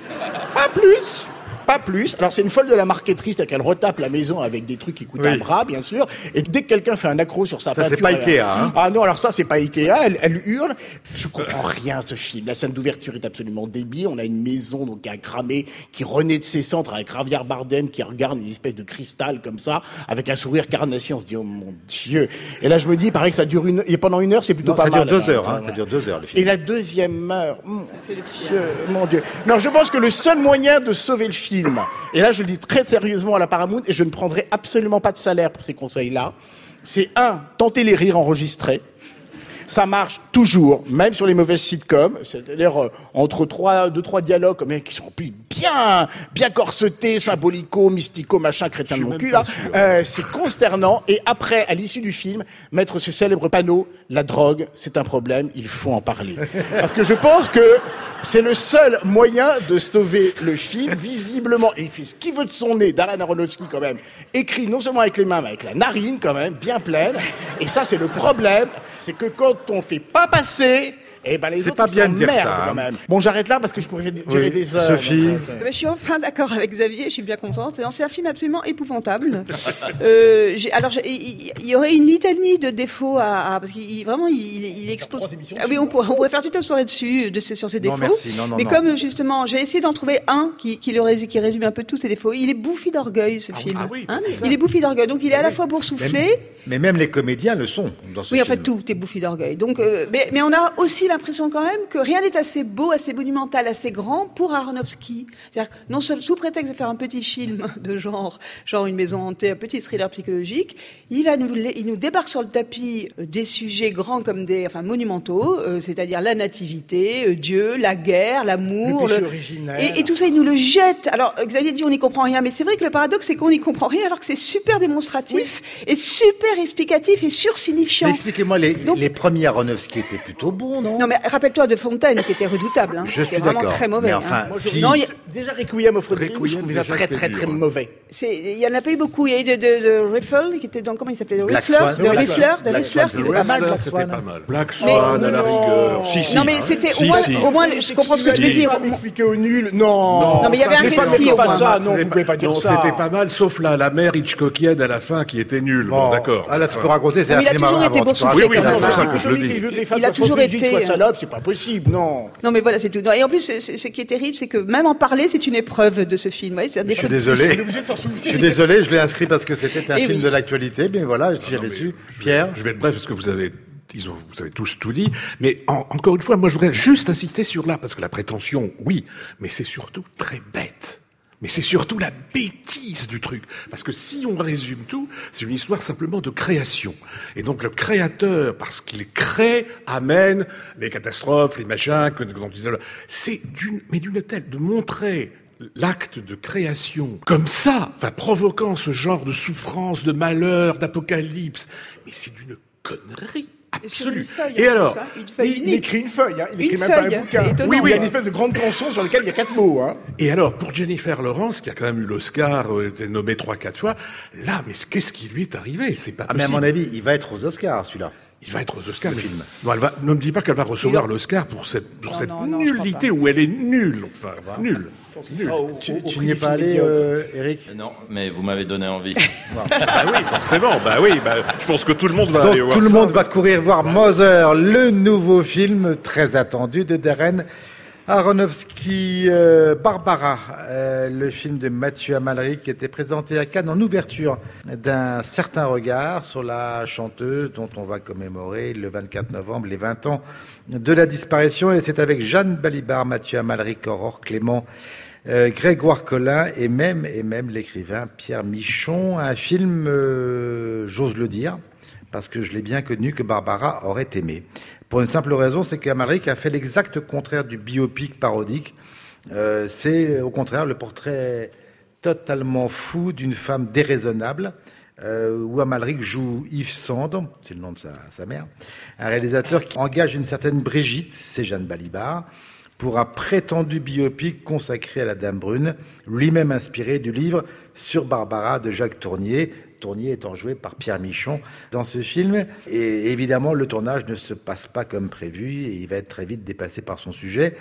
Pas plus. Alors, c'est une folle de la marqueterie, c'est-à-dire qu'elle retape la maison avec des trucs qui coûtent un bras, bien sûr. Et dès que quelqu'un fait un accro sur sa peinture... Ça, c'est pas Ikea, hein. Ah non, alors ça, c'est pas Ikea. Elle hurle. Je comprends rien, ce film. La scène d'ouverture est absolument débile. On a une maison, donc, qui a cramé, qui renaît de ses cendres avec Javier Bardem, qui regarde une espèce de cristal, comme ça, avec un sourire carnassier. On se dit, oh mon Dieu. Et là, je me dis, pareil que ça dure et pendant une heure, c'est plutôt pas mal. Ça dure 2 heures, hein. Ça dure 2 heures, le film. Et la deuxième heure, mon Dieu. Non, je pense que le seul moyen de sauver le film, et là, je le dis très sérieusement à la Paramount, et je ne prendrai absolument pas de salaire pour ces conseils-là, c'est tenter les rires enregistrés. Ça marche toujours, même sur les mauvaises sitcoms. C'est-à-dire, entre 2-3 dialogues, mais qui sont bien corsetés, symbolico, mystico, machin, crétin de mon cul, là. C'est consternant. Et après, à l'issue du film, mettre ce célèbre panneau, la drogue, c'est un problème, il faut en parler. Parce que je pense que c'est le seul moyen de sauver le film, visiblement. Et il fait ce qu'il veut de son nez, Darren Aronofsky, quand même. Écrit non seulement avec les mains, mais avec la narine, quand même, bien pleine. Et ça, c'est le problème. C'est que quand on fait pas passer, les c'est autres pas bien de dire merde, ça, hein. quand même. Bon, j'arrête là parce que je pourrais durer des heures. Sophie. Je suis enfin d'accord avec Xavier, je suis bien contente. Non, c'est un film absolument épouvantable. Il y aurait une litanie de défauts parce qu'il vraiment il explose. Oui, on pourrait faire toute la soirée dessus sur ses défauts. Non, mais comme justement, j'ai essayé d'en trouver un qui résume un peu tous ses défauts. Il est bouffi d'orgueil, ce film. Il est bouffi d'orgueil, donc il est à la fois boursouflé. Mais même les comédiens le sont dans ce film. Oui, en fait, tout est bouffi d'orgueil. Donc, mais on a aussi l'impression quand même que rien n'est assez beau, assez monumental, assez grand pour Aronofsky. C'est-à-dire que non seulement sous prétexte de faire un petit film de genre une maison hantée, un petit thriller psychologique, il nous débarque sur le tapis des sujets grands comme monumentaux, c'est-à-dire la nativité, Dieu, la guerre, l'amour, le péché originel. Et tout ça, il nous le jette. Alors, Xavier dit on n'y comprend rien, mais c'est vrai que le paradoxe, c'est qu'on n'y comprend rien, alors que c'est super démonstratif et super explicatif et sursignifiant. Mais expliquez-moi, les premiers Aronofsky étaient plutôt bons, non ? Non, mais rappelle-toi de Fontaine, qui était redoutable. Je suis vraiment d'accord. très mauvais. Mais enfin, déjà Requiem of a Dream, je trouvais ça très très très mauvais. Il y en a pas eu beaucoup. Il y a eu de Riffle, qui était dans, comment il s'appelait? De Whistler, qui était pas mal. C'était pas mal. Black Swan, à la rigueur. Non, mais c'était au moins, je comprends ce que tu veux dire. Expliquer au nul, non. Non, mais il y avait un récit au moins. Non, vous pouvez pas dire ça. C'était pas mal, sauf la mère Hitchcockienne à la fin qui était nulle. Bon, d'accord. Là, tu peux raconter, c'est un film. Il a toujours été boursouflé. Oui, c'est pour ça que je le dis. Il a toujours été. Salope, c'est pas possible, non. Non, mais voilà, c'est tout. Et en plus, ce qui est terrible, c'est que même en parler, c'est une épreuve de ce film. Je suis désolé. Je suis désolé, je l'ai inscrit parce que c'était un film de l'actualité, mais voilà, si j'avais su. Pierre. Je vais être bref parce que vous avez tous tout dit, mais encore une fois, moi je voudrais juste insister sur là, parce que la prétention, oui, mais c'est surtout très bête. Mais c'est surtout la bêtise du truc. Parce que si on résume tout, c'est une histoire simplement de création. Et donc le créateur, parce qu'il crée, amène les catastrophes, les machins, dont disait, c'est d'une telle, de montrer l'acte de création comme ça, provoquant ce genre de souffrance, de malheur, d'apocalypse, mais c'est d'une connerie absolue. Feuille, Et alors, ça, une feuille Il unique. écrit une feuille, hein. Il Une écrit même pas feuille, un bouquin. c'est étonnant. Il y a une espèce de grande canson sur laquelle il y a 4 mots, hein. Et alors, pour Jennifer Lawrence, qui a quand même eu l'Oscar, été nommée 3-4 fois, là, mais qu'est-ce qui lui est arrivé? C'est pas Mais à possible. mon avis, il va être aux Oscars, celui-là. Il va être aux Oscars, Le mais- film. Non, ne me dis pas qu'elle va recevoir l'Oscar pour cette non, je crois nullité pas. où elle est nulle, enfin, nulle. Il sera au Tu prix n'y es du pas film allé, médiocre. Eric? Non, mais vous m'avez donné envie. Bah oui, forcément, je pense que tout le monde va aller Donc voir tout le ça. monde va courir voir Mother, le nouveau film très attendu de Darren Aronofsky, Barbara, le film de Mathieu Amalric qui était présenté à Cannes en ouverture d'un certain regard sur la chanteuse dont on va commémorer le 24 novembre les 20 ans de la disparition. Et c'est avec Jeanne Balibar, Mathieu Amalric, Aurore Clément, Grégoire Collin et même l'écrivain Pierre Michon. Un film, j'ose le dire, parce que je l'ai bien connu, que Barbara aurait aimé. Pour une simple raison, c'est qu'Amalric a fait l'exact contraire du biopic parodique. C'est au contraire le portrait totalement fou d'une femme déraisonnable, où Amalric joue Yves Sand, c'est le nom de sa mère, un réalisateur qui engage une certaine Brigitte, c'est Jeanne Balibar, pour un prétendu biopic consacré à la Dame Brune, lui-même inspiré du livre Sur Barbara de Jacques Tournier. Tournier étant joué par Pierre Michon dans ce film. Et évidemment, le tournage ne se passe pas comme prévu et il va être très vite dépassé par son sujet,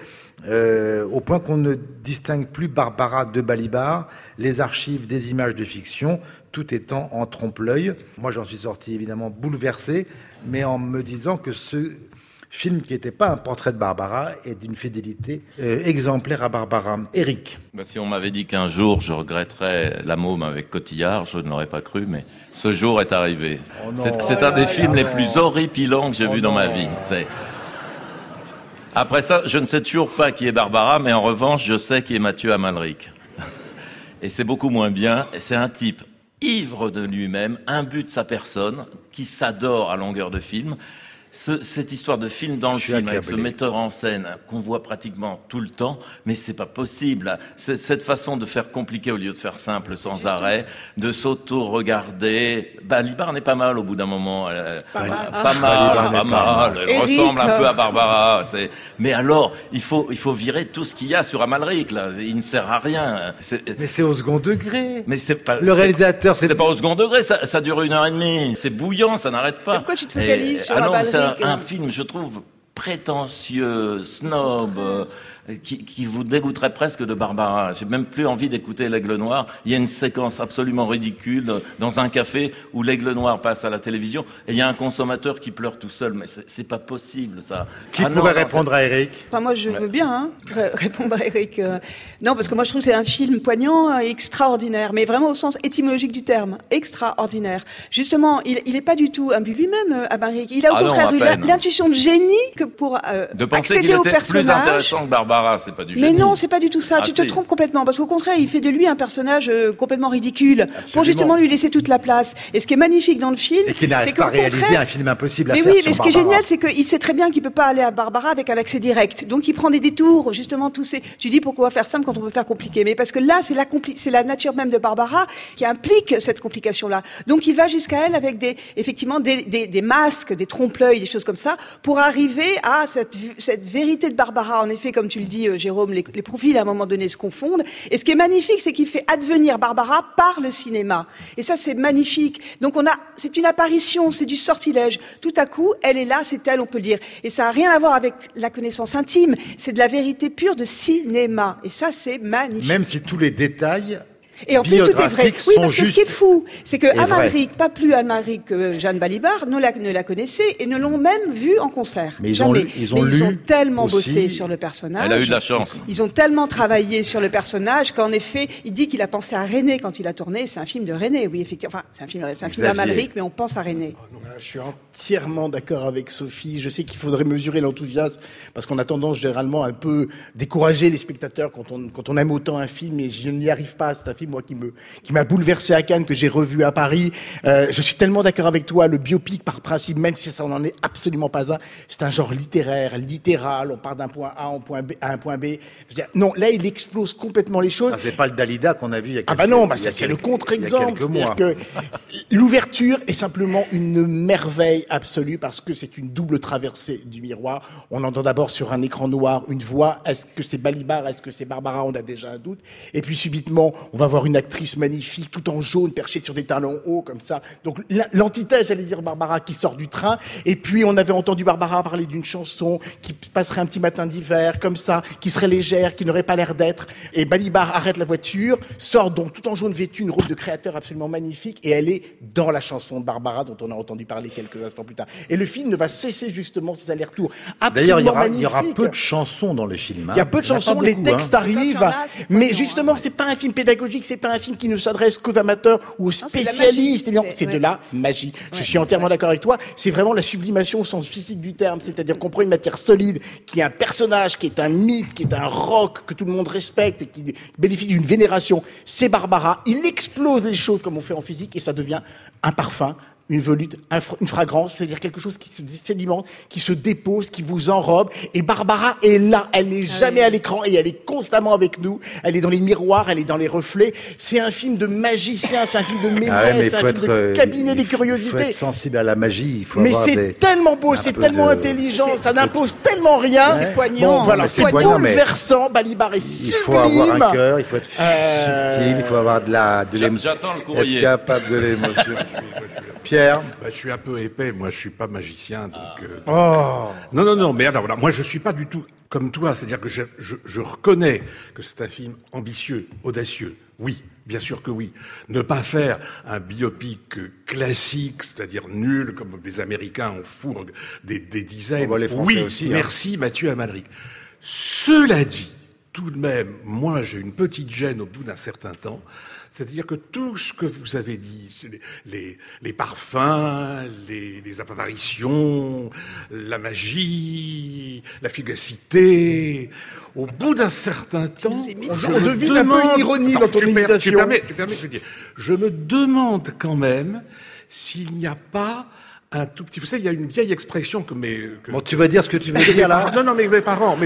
au point qu'on ne distingue plus Barbara de Balibar, les archives des images de fiction, tout étant en trompe-l'œil. Moi, j'en suis sorti évidemment bouleversé, mais en me disant que ce film qui n'était pas un portrait de Barbara est d'une fidélité exemplaire à Barbara. Eric. Si on m'avait dit qu'un jour je regretterais La Môme avec Cotillard, je ne l'aurais pas cru, mais ce jour est arrivé. Oh non. C'est un des films les plus horripilants que j'ai vu dans ma vie. Après ça, je ne sais toujours pas qui est Barbara, mais en revanche, je sais qui est Mathieu Amalric. Et c'est beaucoup moins bien. C'est un type ivre de lui-même, imbu de sa personne, qui s'adore à longueur de film. Cette histoire de film dans le film, avec ce metteur en scène qu'on voit pratiquement tout le temps, mais c'est pas possible. Cette façon de faire compliqué au lieu de faire simple sans arrêt, de s'auto-regarder. Balibar n'est pas mal au bout d'un moment. Pas mal. Elle Eric, ressemble un peu à Barbara. Mais alors, il faut virer tout ce qu'il y a sur Amalric, là. Il ne sert à rien. Mais c'est au second degré. Mais c'est pas. Le réalisateur, c'est pas au second degré. Ça dure 1h30. C'est bouillant, ça n'arrête pas. Mais pourquoi tu te focalises sur Amalric? C'est un film, je trouve, prétentieux, snob, qui vous dégoûterait presque de Barbara. J'ai même plus envie d'écouter l'Aigle Noir. Il y a une séquence absolument ridicule dans un café où l'Aigle Noir passe à la télévision et il y a un consommateur qui pleure tout seul. Mais c'est pas possible, ça. Qui pourrait répondre à Eric? Enfin, moi, je veux bien répondre à Eric. Non, parce que moi, je trouve que c'est un film poignant et extraordinaire, mais vraiment au sens étymologique du terme, extraordinaire. Justement, il n'est pas du tout imbu lui-même, Amalric. Il a au contraire eu l'intuition de génie que pour de penser accéder qu'il au était personnage. Plus intéressant que Barbara, c'est pas du génie. Mais non, c'est pas du tout ça. Tu te trompes complètement, parce qu'au contraire, il fait de lui un personnage complètement ridicule, Absolument. pour justement lui laisser toute la place. Et ce qui est magnifique dans le film, et qui n'arrive c'est pas à qu'au réaliser contraire, un film impossible à mais faire oui, sur mais ce qui est Barbara. génial, c'est qu'il sait très bien qu'il peut pas aller à Barbara avec un accès direct. Donc il prend des détours, justement, tu dis pourquoi faire simple quand on peut faire compliqué. Mais parce que là, c'est la nature même de Barbara qui implique cette complication-là. Donc il va jusqu'à elle avec effectivement des masques, des trompe-l'œil, des choses comme ça, pour arriver à cette vérité de Barbara. En effet, comme tu le dis, Jérôme, les profils à un moment donné se confondent. Et ce qui est magnifique, c'est qu'il fait advenir Barbara par le cinéma. Et ça, c'est magnifique. Donc c'est une apparition, c'est du sortilège. Tout à coup, elle est là, c'est elle, on peut le dire. Et ça n'a rien à voir avec la connaissance intime. C'est de la vérité pure de cinéma. Et ça, c'est magnifique. Même si tous les détails et en plus, tout est vrai. Oui, parce que ce qui est fou, c'est que Amalric, pas plus Amalric que Jeanne Balibar, ne la connaissaient et ne l'ont même vue en concert. Mais ils ont tellement aussi. bossé sur le personnage. Elle a eu de la chance. Ils ont tellement travaillé sur le personnage qu'en effet, il dit qu'il a pensé à René quand il a tourné. C'est un film de René, oui, effectivement. Enfin, c'est un film d'Amalric, mais on pense à René. Je suis entièrement d'accord avec Sophie. Je sais qu'il faudrait mesurer l'enthousiasme parce qu'on a tendance généralement à un peu décourager les spectateurs quand on aime autant un film et je n'y arrive pas. C'est un film film, moi, qui m'a bouleversé à Cannes, que j'ai revu à Paris. Je suis tellement d'accord avec toi, le biopic, par principe, même si ça, on n'en est absolument pas un, c'est un genre littéral, on part d'un point A à un point B. Je veux dire, non, là, il explose complètement les choses. Ah, c'est pas le Dalida qu'on a vu il y a quelques... Ah bah non, c'est le contre-exemple. C'est-à-dire que l'ouverture est simplement une merveille absolue parce que c'est une double traversée du miroir. On entend d'abord sur un écran noir une voix. Est-ce que c'est Balibar? Est-ce que c'est Barbara? On a déjà un doute. Et puis subitement, on va voir une actrice magnifique, tout en jaune, perchée sur des talons hauts comme ça. Donc l'antithèse, j'allais dire Barbara, qui sort du train. Et puis on avait entendu Barbara parler d'une chanson qui passerait un petit matin d'hiver, comme ça, qui serait légère, qui n'aurait pas l'air d'être. Et Balibar arrête la voiture, sort donc tout en jaune vêtue, une robe de créateur absolument magnifique, et elle est dans la chanson de Barbara, dont on a entendu parler quelques instants plus tard. Et le film ne va cesser justement ces allers-retours absolument magnifiques. D'ailleurs, il y aura peu de chansons dans le film. Il y a peu de chansons, les textes arrivent, mais justement, c'est pas un film pédagogique, c'est pas un film qui ne s'adresse qu'aux amateurs ou aux spécialistes. C'est de la magie. Je suis entièrement d'accord avec toi. C'est vraiment la sublimation au sens physique du terme, c'est-à-dire qu'on prend une matière solide, qui est un personnage, qui est un mythe, qui est un rock que tout le monde respecte et qui bénéficie d'une vénération. C'est Barbara. Il explose les choses comme on fait en physique et ça devient un parfum, une volute, une fragrance, c'est-à-dire quelque chose qui se sédimente, qui se dépose, qui vous enrobe. Et Barbara est là, elle n'est jamais à l'écran et elle est constamment avec nous. Elle est dans les miroirs, elle est dans les reflets. C'est un film de magicien, c'est un film de maîtresse, c'est un film de cabinet des curiosités. Il faut être sensible à la magie. Il faut mais c'est tellement beau, c'est tellement intelligent, ça n'impose tellement rien. C'est poignant. Bon, voilà, c'est bouleversant. Balibar est sublime. Il faut avoir un cœur, il faut être subtil, il faut avoir de l'émotion. J'attends le courrier. Être capable de l'émotion. Pierre. Je suis un peu épais, moi je suis pas magicien, donc... Non, mais alors voilà, moi je suis pas du tout comme toi, c'est-à-dire que je reconnais que c'est un film ambitieux, audacieux, oui, bien sûr que oui. Ne pas faire un biopic classique, c'est-à-dire nul, comme les Américains en fourguent des dizaines, les Français aussi, merci Mathieu Amalric. Cela dit, tout de même, moi j'ai une petite gêne au bout d'un certain temps. C'est-à-dire que tout ce que vous avez dit, les parfums, les apparitions, la magie, la fugacité, au bout d'un certain temps, on devine un peu une ironie dans ton imitation. Tu permets, je veux dire, je me demande quand même s'il n'y a pas un tout petit... Vous savez, il y a une vieille expression Bon, tu vas dire ce que tu veux dire, là? Non, mais mes parents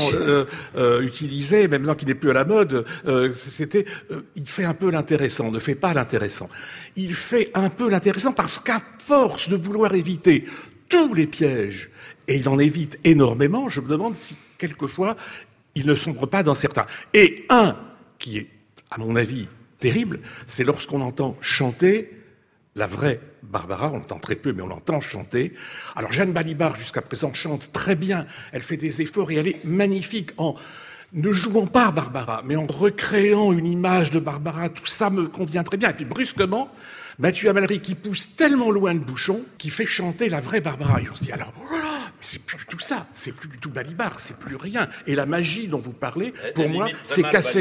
utilisaient, même maintenant qu'il n'est plus à la mode, c'était il fait un peu l'intéressant, ne fait pas l'intéressant. Il fait un peu l'intéressant parce qu'à force de vouloir éviter tous les pièges, et il en évite énormément, je me demande si, quelquefois, il ne sombre pas dans certains. Et un qui est, à mon avis, terrible, c'est lorsqu'on entend chanter la vraie Barbara, on l'entend très peu, mais on l'entend chanter. Alors Jeanne Balibar, jusqu'à présent, chante très bien. Elle fait des efforts et elle est magnifique en ne jouant pas Barbara, mais en recréant une image de Barbara. Tout ça me convient très bien. Et puis brusquement, Mathieu Amalric qui pousse tellement loin le bouchon qui fait chanter la vraie Barbara. Et on se dit alors, oh là là, c'est plus du tout ça, c'est plus du tout Balibar, c'est plus rien. Et la magie dont vous parlez, pour moi, c'est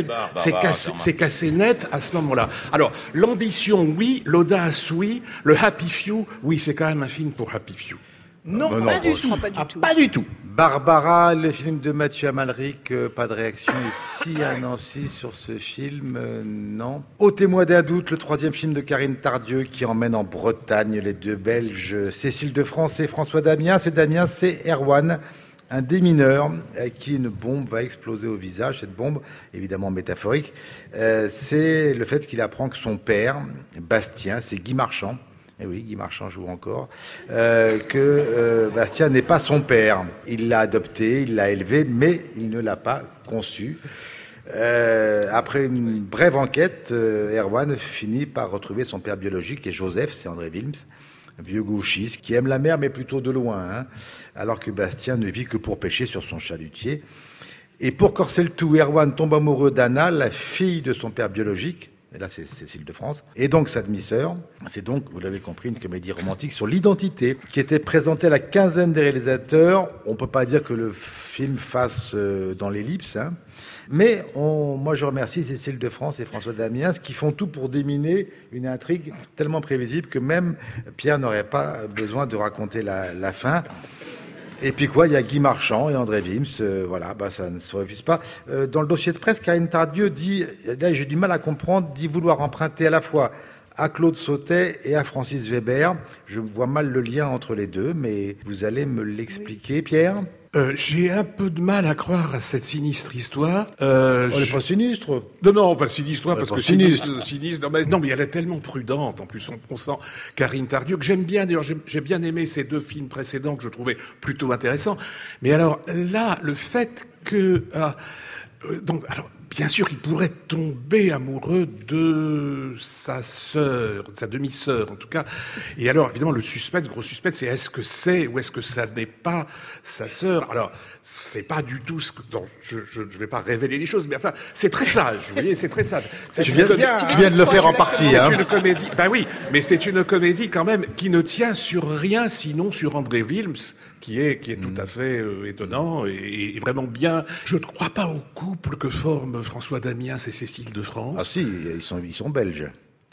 cassé net à ce moment-là. Alors, l'ambition, oui, l'audace, oui, le Happy Few, oui, c'est quand même un film pour Happy Few. Non, pas du tout. Pas du tout. Barbara, le film de Mathieu Amalric, pas de réaction ici à Nancy sur ce film, non. Au témoin d'un doute, le troisième film de Karine Tardieu qui emmène en Bretagne les deux Belges, Cécile de France et François Damiens. C'est Damiens, c'est Erwan, un démineur à qui une bombe va exploser au visage. Cette bombe, évidemment métaphorique, c'est le fait qu'il apprend que son père, Bastien, c'est Guy Marchand, et oui, Guy Marchand joue encore, que Bastien n'est pas son père. Il l'a adopté, il l'a élevé, mais il ne l'a pas conçu. Après une brève enquête, Erwan finit par retrouver son père biologique, et Joseph, c'est André Wilms, un vieux gauchiste qui aime la mer, mais plutôt de loin, hein, alors que Bastien ne vit que pour pêcher sur son chalutier. Et pour corser le tout, Erwan tombe amoureux d'Anna, la fille de son père biologique. Et là, c'est Cécile de France. Et donc, sa demi-sœur. C'est donc, vous l'avez compris, une comédie romantique sur l'identité qui était présentée à la quinzaine des réalisateurs. On ne peut pas dire que le film fasse dans l'ellipse, hein. Mais moi, je remercie Cécile de France et François Damiens qui font tout pour déminer une intrigue tellement prévisible que même Pierre n'aurait pas besoin de raconter la fin. Et puis quoi, il y a Guy Marchand et André Wims, ça ne se refuse pas. Dans le dossier de presse, Karine Tardieu dit, là j'ai du mal à comprendre, dit vouloir emprunter à la fois à Claude Sautet et à Francis Weber. Je vois mal le lien entre les deux, mais vous allez me l'expliquer, Pierre ? J'ai un peu de mal à croire à cette sinistre histoire. On n'est pas sinistre. Non, sinistre histoire parce que sinistre. Non, mais elle est tellement prudente. En plus, on sent Karine Tardieu que j'aime bien. D'ailleurs, j'ai bien aimé ces 2 films précédents que je trouvais plutôt intéressants. Mais alors là, le fait que bien sûr, il pourrait tomber amoureux de sa sœur, de sa demi-sœur en tout cas. Et alors, évidemment, le gros suspense, c'est est-ce que c'est ou est-ce que ça n'est pas sa sœur. Alors, c'est pas du tout je vais pas révéler les choses, mais enfin, c'est très sage, vous voyez, c'est très sage. Tu viens de le faire en partie, C'est une comédie, oui, mais c'est une comédie quand même qui ne tient sur rien sinon sur André Wims, qui est tout à fait étonnant et vraiment bien. Je ne crois pas au couple que forment François Damiens et Cécile de France. Ah si, ils sont belges.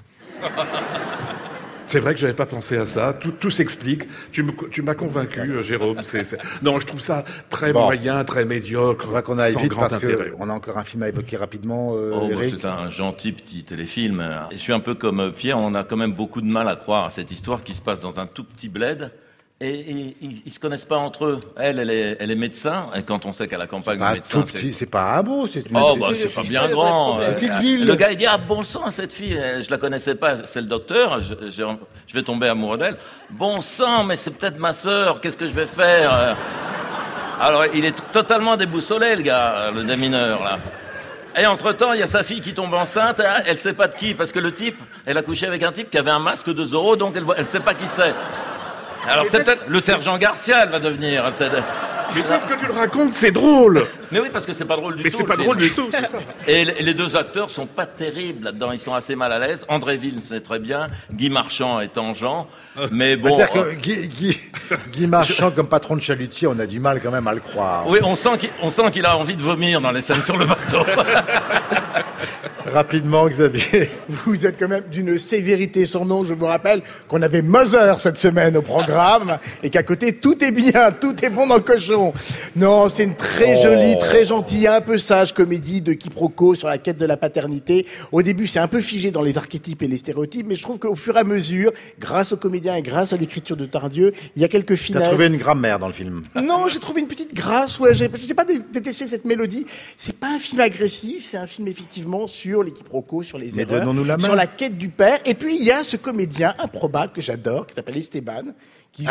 C'est vrai que j'avais pas pensé à ça. Tout s'explique. Tu m'as convaincu, Jérôme. Non, je trouve ça très moyen, très médiocre. Il faudra qu'on aille vite parce intérêt. qu'on a encore un film à évoquer rapidement. Eric. C'est un gentil petit téléfilm. Et je suis un peu comme Pierre, on a quand même beaucoup de mal à croire à cette histoire qui se passe dans un tout petit bled. Et ils se connaissent pas entre eux. Elle est médecin, et quand on sait qu'à la campagne, le médecin, c'est pas un beau, c'est c'est pas bien grand. Le gars, il dit, bon sang, cette fille, je la connaissais pas, c'est le docteur, je vais tomber amoureux d'elle. Bon sang, mais c'est peut-être ma sœur, qu'est-ce que je vais faire? Alors, il est totalement déboussolé, le gars, le démineur, là. Et entre-temps, il y a sa fille qui tombe enceinte, elle sait pas de qui, parce que le type, elle a couché avec un type qui avait un masque de Zorro, donc elle sait pas qui c'est. Alors c'est peut-être le sergent Garcia, elle va devenir. Mais peut-être que tu le racontes, c'est drôle. Mais oui, parce que c'est pas drôle du tout. Mais c'est pas drôle du tout, c'est ça. Et les 2 acteurs sont pas terribles là-dedans, ils sont assez mal à l'aise. André Wims, c'est très bien. Guy Marchand étant Jean. Mais bon. C'est-à-dire que Guy Marchand, comme patron de chalutier, on a du mal quand même à le croire. Oui, on sent qu'il a envie de vomir dans les scènes sur le bateau. Rapidement, Xavier. Vous êtes quand même d'une sévérité sans nom. Je vous rappelle qu'on avait Mother cette semaine au programme et qu'à côté, tout est bien, tout est bon dans le cochon. Non, c'est une très jolie, très gentille, un peu sage comédie de quiproquo sur la quête de la paternité. Au début, c'est un peu figé dans les archétypes et les stéréotypes, mais je trouve qu'au fur et à mesure, grâce aux comédiens et grâce à l'écriture de Tardieu, il y a quelques finesses. T'as trouvé une grammaire dans le film? Non, j'ai trouvé une petite grâce, ouais. J'ai pas détesté cette mélodie. C'est pas un film agressif, c'est un film effectivement sur les quiproquos, sur les erreurs, donnons-nous la main. sur la quête du père. Et puis il y a ce comédien improbable que j'adore, qui s'appelle Esteban, qui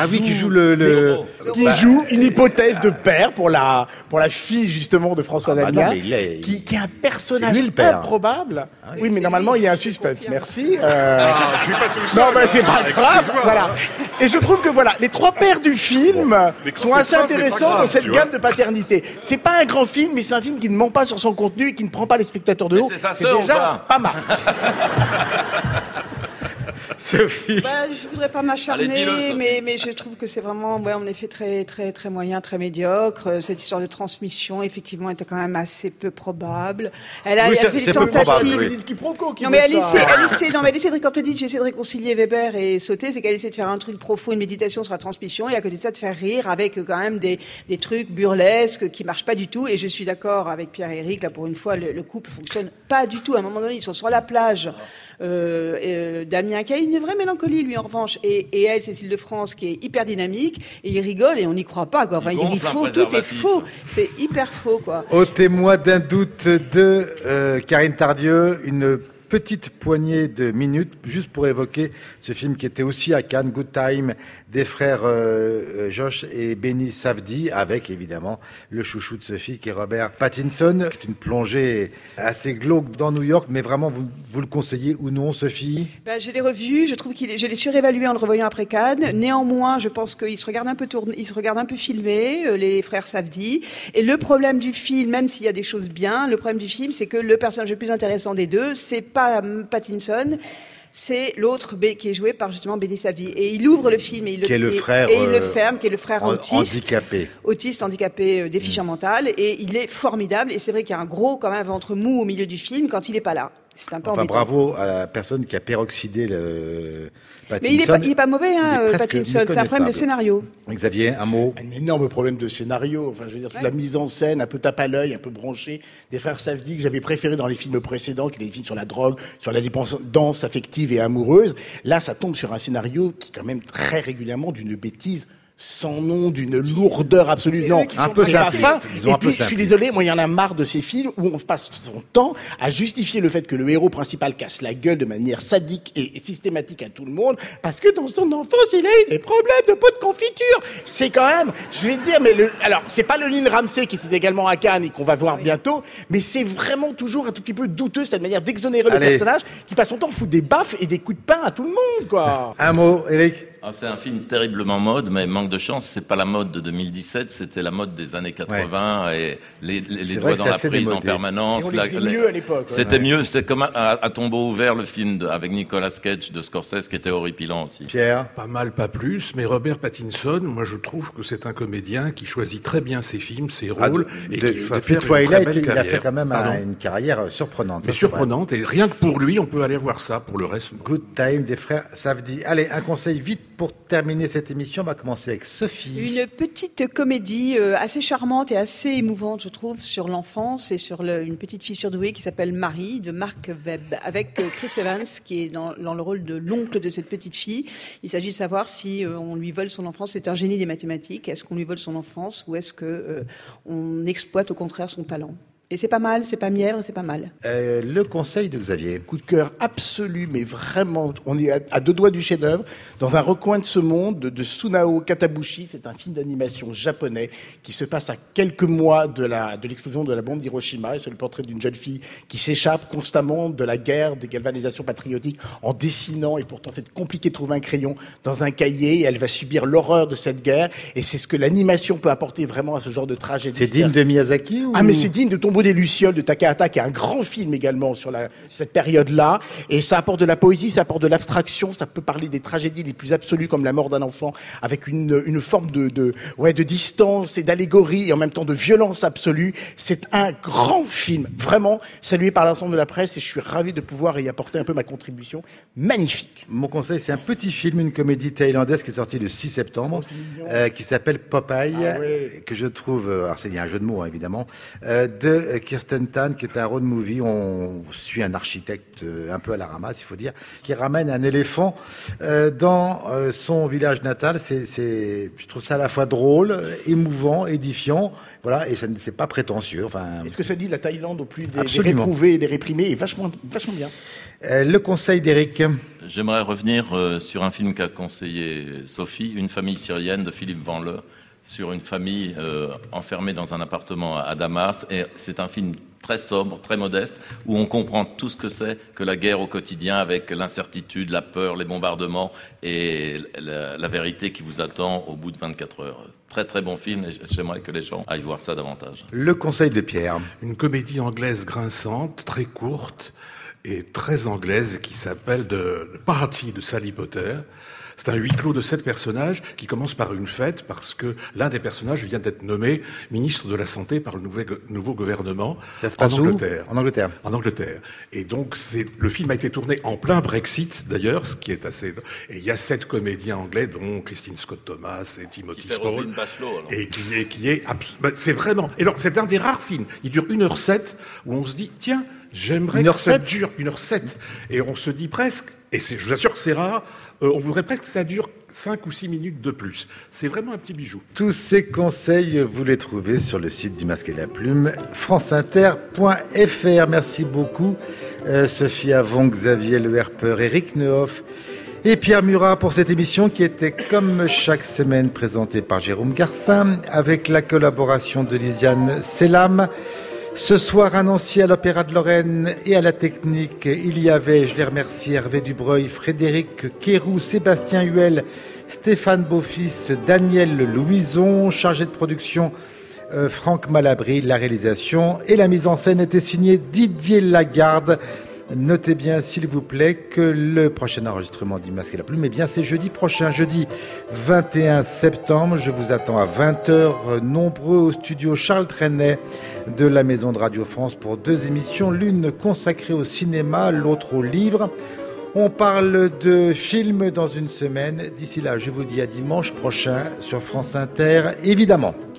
joue une hypothèse de père pour la fille justement de François Damiens, qui est un personnage improbable. Oui, mais normalement il y a un suspense. Merci. Je suis pas tout seul. Non, mais c'est pas grave. Voilà. Et je trouve que les 3 pères du film sont assez intéressants dans cette gamme de paternité. C'est pas un grand film, mais c'est un film qui ne ment pas sur son contenu et qui ne prend pas les spectateurs de haut. C'est déjà pas mal. Sophie. Je voudrais pas m'acharner, mais je trouve que c'est vraiment, en effet, très, très, très moyen, très médiocre. Cette histoire de transmission, effectivement, était quand même assez peu probable. Elle a fait des tentatives. Non, mais elle essaie, quand elle dit j'essaie de réconcilier Weber et Sautet, c'est qu'elle essaie de faire un truc profond, une méditation sur la transmission, et à côté de ça, de faire rire avec quand même des trucs burlesques qui marchent pas du tout. Et je suis d'accord avec Pierre et Eric, là, pour une fois, le couple fonctionne pas du tout. À un moment donné, ils sont sur la plage. Damien qui a une vraie mélancolie, lui, en revanche, et elle, Cécile de France, qui est hyper dynamique, et il rigole et on n'y croit pas, quoi. Enfin, il est faux, tout est faux. C'est hyper faux, quoi. Au témoin d'un doute de Karine Tardieu, une petite poignée de minutes, juste pour évoquer ce film qui était aussi à Cannes, Good Time, des frères Josh et Benny Safdie, avec évidemment le chouchou de Sophie qui est Robert Pattinson. C'est une plongée assez glauque dans New York, mais vraiment, vous le conseillez ou non, Sophie? Je l'ai revu, je trouve je l'ai surévalué en le revoyant après Cannes. Néanmoins, je pense qu'ils se regardent un peu ils se regardent un peu filmés, les frères Safdie. Et le problème du film, même s'il y a des choses bien, le problème du film, c'est que le personnage le plus intéressant des deux, c'est pas Pattinson, c'est l'autre qui est joué par justement Benny Safdie. Et il ouvre le film et il le ferme, qui est le frère autiste, handicapé, déficient mental. Et il est formidable. Et c'est vrai qu'il y a un gros quand même ventre mou au milieu du film quand il est pas là. C'est un peu Enfin, embêtant. bravo à la personne qui a peroxydé le Mais il est pas mauvais, Pattinson. C'est un problème de scénario. Xavier, un mot. Un énorme problème de scénario. Enfin, je veux dire, toute la mise en scène, un peu tape à l'œil, un peu branché. Des frères Safdie que j'avais préféré dans les films précédents, qui étaient des films sur la drogue, sur la dépendance affective et amoureuse. Là, ça tombe sur un scénario qui, quand même, très régulièrement, d'une bêtise sans nom, d'une lourdeur absolue. Non, un peu c'est pas simpliste. fin. Ils ont Et un peu puis, je suis simpliste. désolé, moi, il y en a marre de ces films où on passe son temps à justifier le fait que le héros principal casse la gueule de manière sadique et systématique à tout le monde, parce que dans son enfance, il a eu des problèmes de pot de confiture. C'est quand même, je vais te dire, mais alors, c'est pas le Lynn Ramsey qui était également à Cannes et qu'on va voir bientôt, mais c'est vraiment toujours un tout petit peu douteux, cette manière d'exonérer le personnage qui passe son temps à foutre des baffes et des coups de pain à tout le monde, quoi. Un mot, Eric. C'est un film terriblement mode, mais manque de chance, c'est pas la mode de 2017, c'était la mode des années 80 et les doigts dans la prise en permanence. Et on faisait mieux à l'époque. C'était mieux, c'est comme à tombeau ouvert le film avec Nicolas Cage de Scorsese qui était horripilant aussi. Pierre. Pas mal, pas plus, mais Robert Pattinson, moi je trouve que c'est un comédien qui choisit très bien ses films, ses rôles, et qui va depuis faire Twilight, une très belle il a carrière. fait quand même Pardon. une carrière surprenante. Mais Ça, c'est surprenante, et rien que pour lui, on peut aller voir ça, pour le reste. vrai. Good Time des frères Safdie. Allez, un conseil vite pour terminer cette émission. On va commencer avec Sophie. Une petite comédie assez charmante et assez émouvante, je trouve, sur l'enfance et sur une petite fille surdouée qui s'appelle Marie, de Mark Webb, avec Chris Evans, qui est dans le rôle de l'oncle de cette petite fille. Il s'agit de savoir si on lui vole son enfance. C'est un génie des mathématiques. Est-ce qu'on lui vole son enfance ou est-ce que on exploite au contraire son talent? Et c'est pas mal, c'est pas mièvre, c'est pas mal. Le conseil de Xavier. Coup de cœur absolu, mais vraiment, on est à deux doigts du chef-d'œuvre. Dans un recoin de ce monde, de Sunao Katabushi, c'est un film d'animation japonais qui se passe à quelques mois de l'explosion de la bombe d'Hiroshima. Et c'est le portrait d'une jeune fille qui s'échappe constamment de la guerre, des galvanisations patriotiques, en dessinant. Et pourtant, c'est compliqué de trouver un crayon dans un cahier. Et elle va subir l'horreur de cette guerre. Et c'est ce que l'animation peut apporter vraiment à ce genre de tragédie. C'est digne de Miyazaki ou... Ah, mais c'est digne de Tombeau des Lucioles de Takahata, qui est un grand film également sur cette période-là. Et ça apporte de la poésie, ça apporte de l'abstraction, ça peut parler des tragédies les plus absolues comme la mort d'un enfant, avec une forme de distance et d'allégorie et en même temps de violence absolue. C'est un grand film, vraiment salué par l'ensemble de la presse et je suis ravi de pouvoir y apporter un peu ma contribution. Magnifique. Mon conseil, c'est un petit film, une comédie thaïlandaise qui est sortie le 6 septembre, qui s'appelle Popeye, que je trouve, alors il y a un jeu de mots, hein, évidemment, de Kirsten Tan, qui est un road movie. On suit un architecte un peu à la ramasse, il faut dire, qui ramène un éléphant dans son village natal. Je trouve ça à la fois drôle, émouvant, édifiant. Voilà, et c'est pas prétentieux. Enfin, est-ce que ça dit la Thaïlande au plus des réprouvés et des réprimés est vachement bien. Le conseil d'Éric. J'aimerais revenir sur un film qu'a conseillé Sophie, Une famille syrienne de Philippe Vanleu, sur une famille enfermée dans un appartement à Damas. Et c'est un film très sobre, très modeste, où on comprend tout ce que c'est que la guerre au quotidien, avec l'incertitude, la peur, les bombardements et la vérité qui vous attend au bout de 24 heures. Très très bon film, et j'aimerais que les gens aillent voir ça davantage. Le conseil de Pierre. Une comédie anglaise grinçante, très courte et très anglaise, qui s'appelle The Party de Sally Potter. C'est un huis clos de 7 personnages qui commence par une fête parce que l'un des personnages vient d'être nommé ministre de la Santé par le nouveau gouvernement en Angleterre. En Angleterre. Et donc, le film a été tourné en plein Brexit, d'ailleurs, ce qui est assez... Et il y a 7 comédiens anglais, dont Christine Scott Thomas et Timothy Spall. Et qui est... C'est vraiment... Et alors, c'est un des rares films. Il dure 1h07 où on se dit, tiens, j'aimerais que ça dure 1h07. Et on se dit presque, et je vous assure que c'est rare, on voudrait presque que ça dure 5 ou 6 minutes de plus. C'est vraiment un petit bijou. Tous ces conseils, vous les trouvez sur le site du Masque et la Plume, franceinter.fr. Merci beaucoup, Sophie Avon, Xavier Le Herpeur, Éric Nehoff et Pierre Murat pour cette émission qui était, comme chaque semaine, présentée par Jérôme Garcin, avec la collaboration de Lisiane Selam. Ce soir à Nancy, à l'Opéra de Lorraine et à la technique, il y avait, je les remercie, Hervé Dubreuil, Frédéric Quérou, Sébastien Huel, Stéphane Beaufils, Daniel Louison, chargé de production Franck Malabry, la réalisation et la mise en scène était signée Didier Lagarde. Notez bien, s'il vous plaît, que le prochain enregistrement du Masque et la Plume, c'est jeudi prochain, jeudi 21 septembre. Je vous attends à 20h, nombreux au studio Charles Trenet de la Maison de Radio France pour 2 émissions, l'une consacrée au cinéma, l'autre au livre. On parle de films dans une semaine. D'ici là, je vous dis à dimanche prochain sur France Inter, évidemment.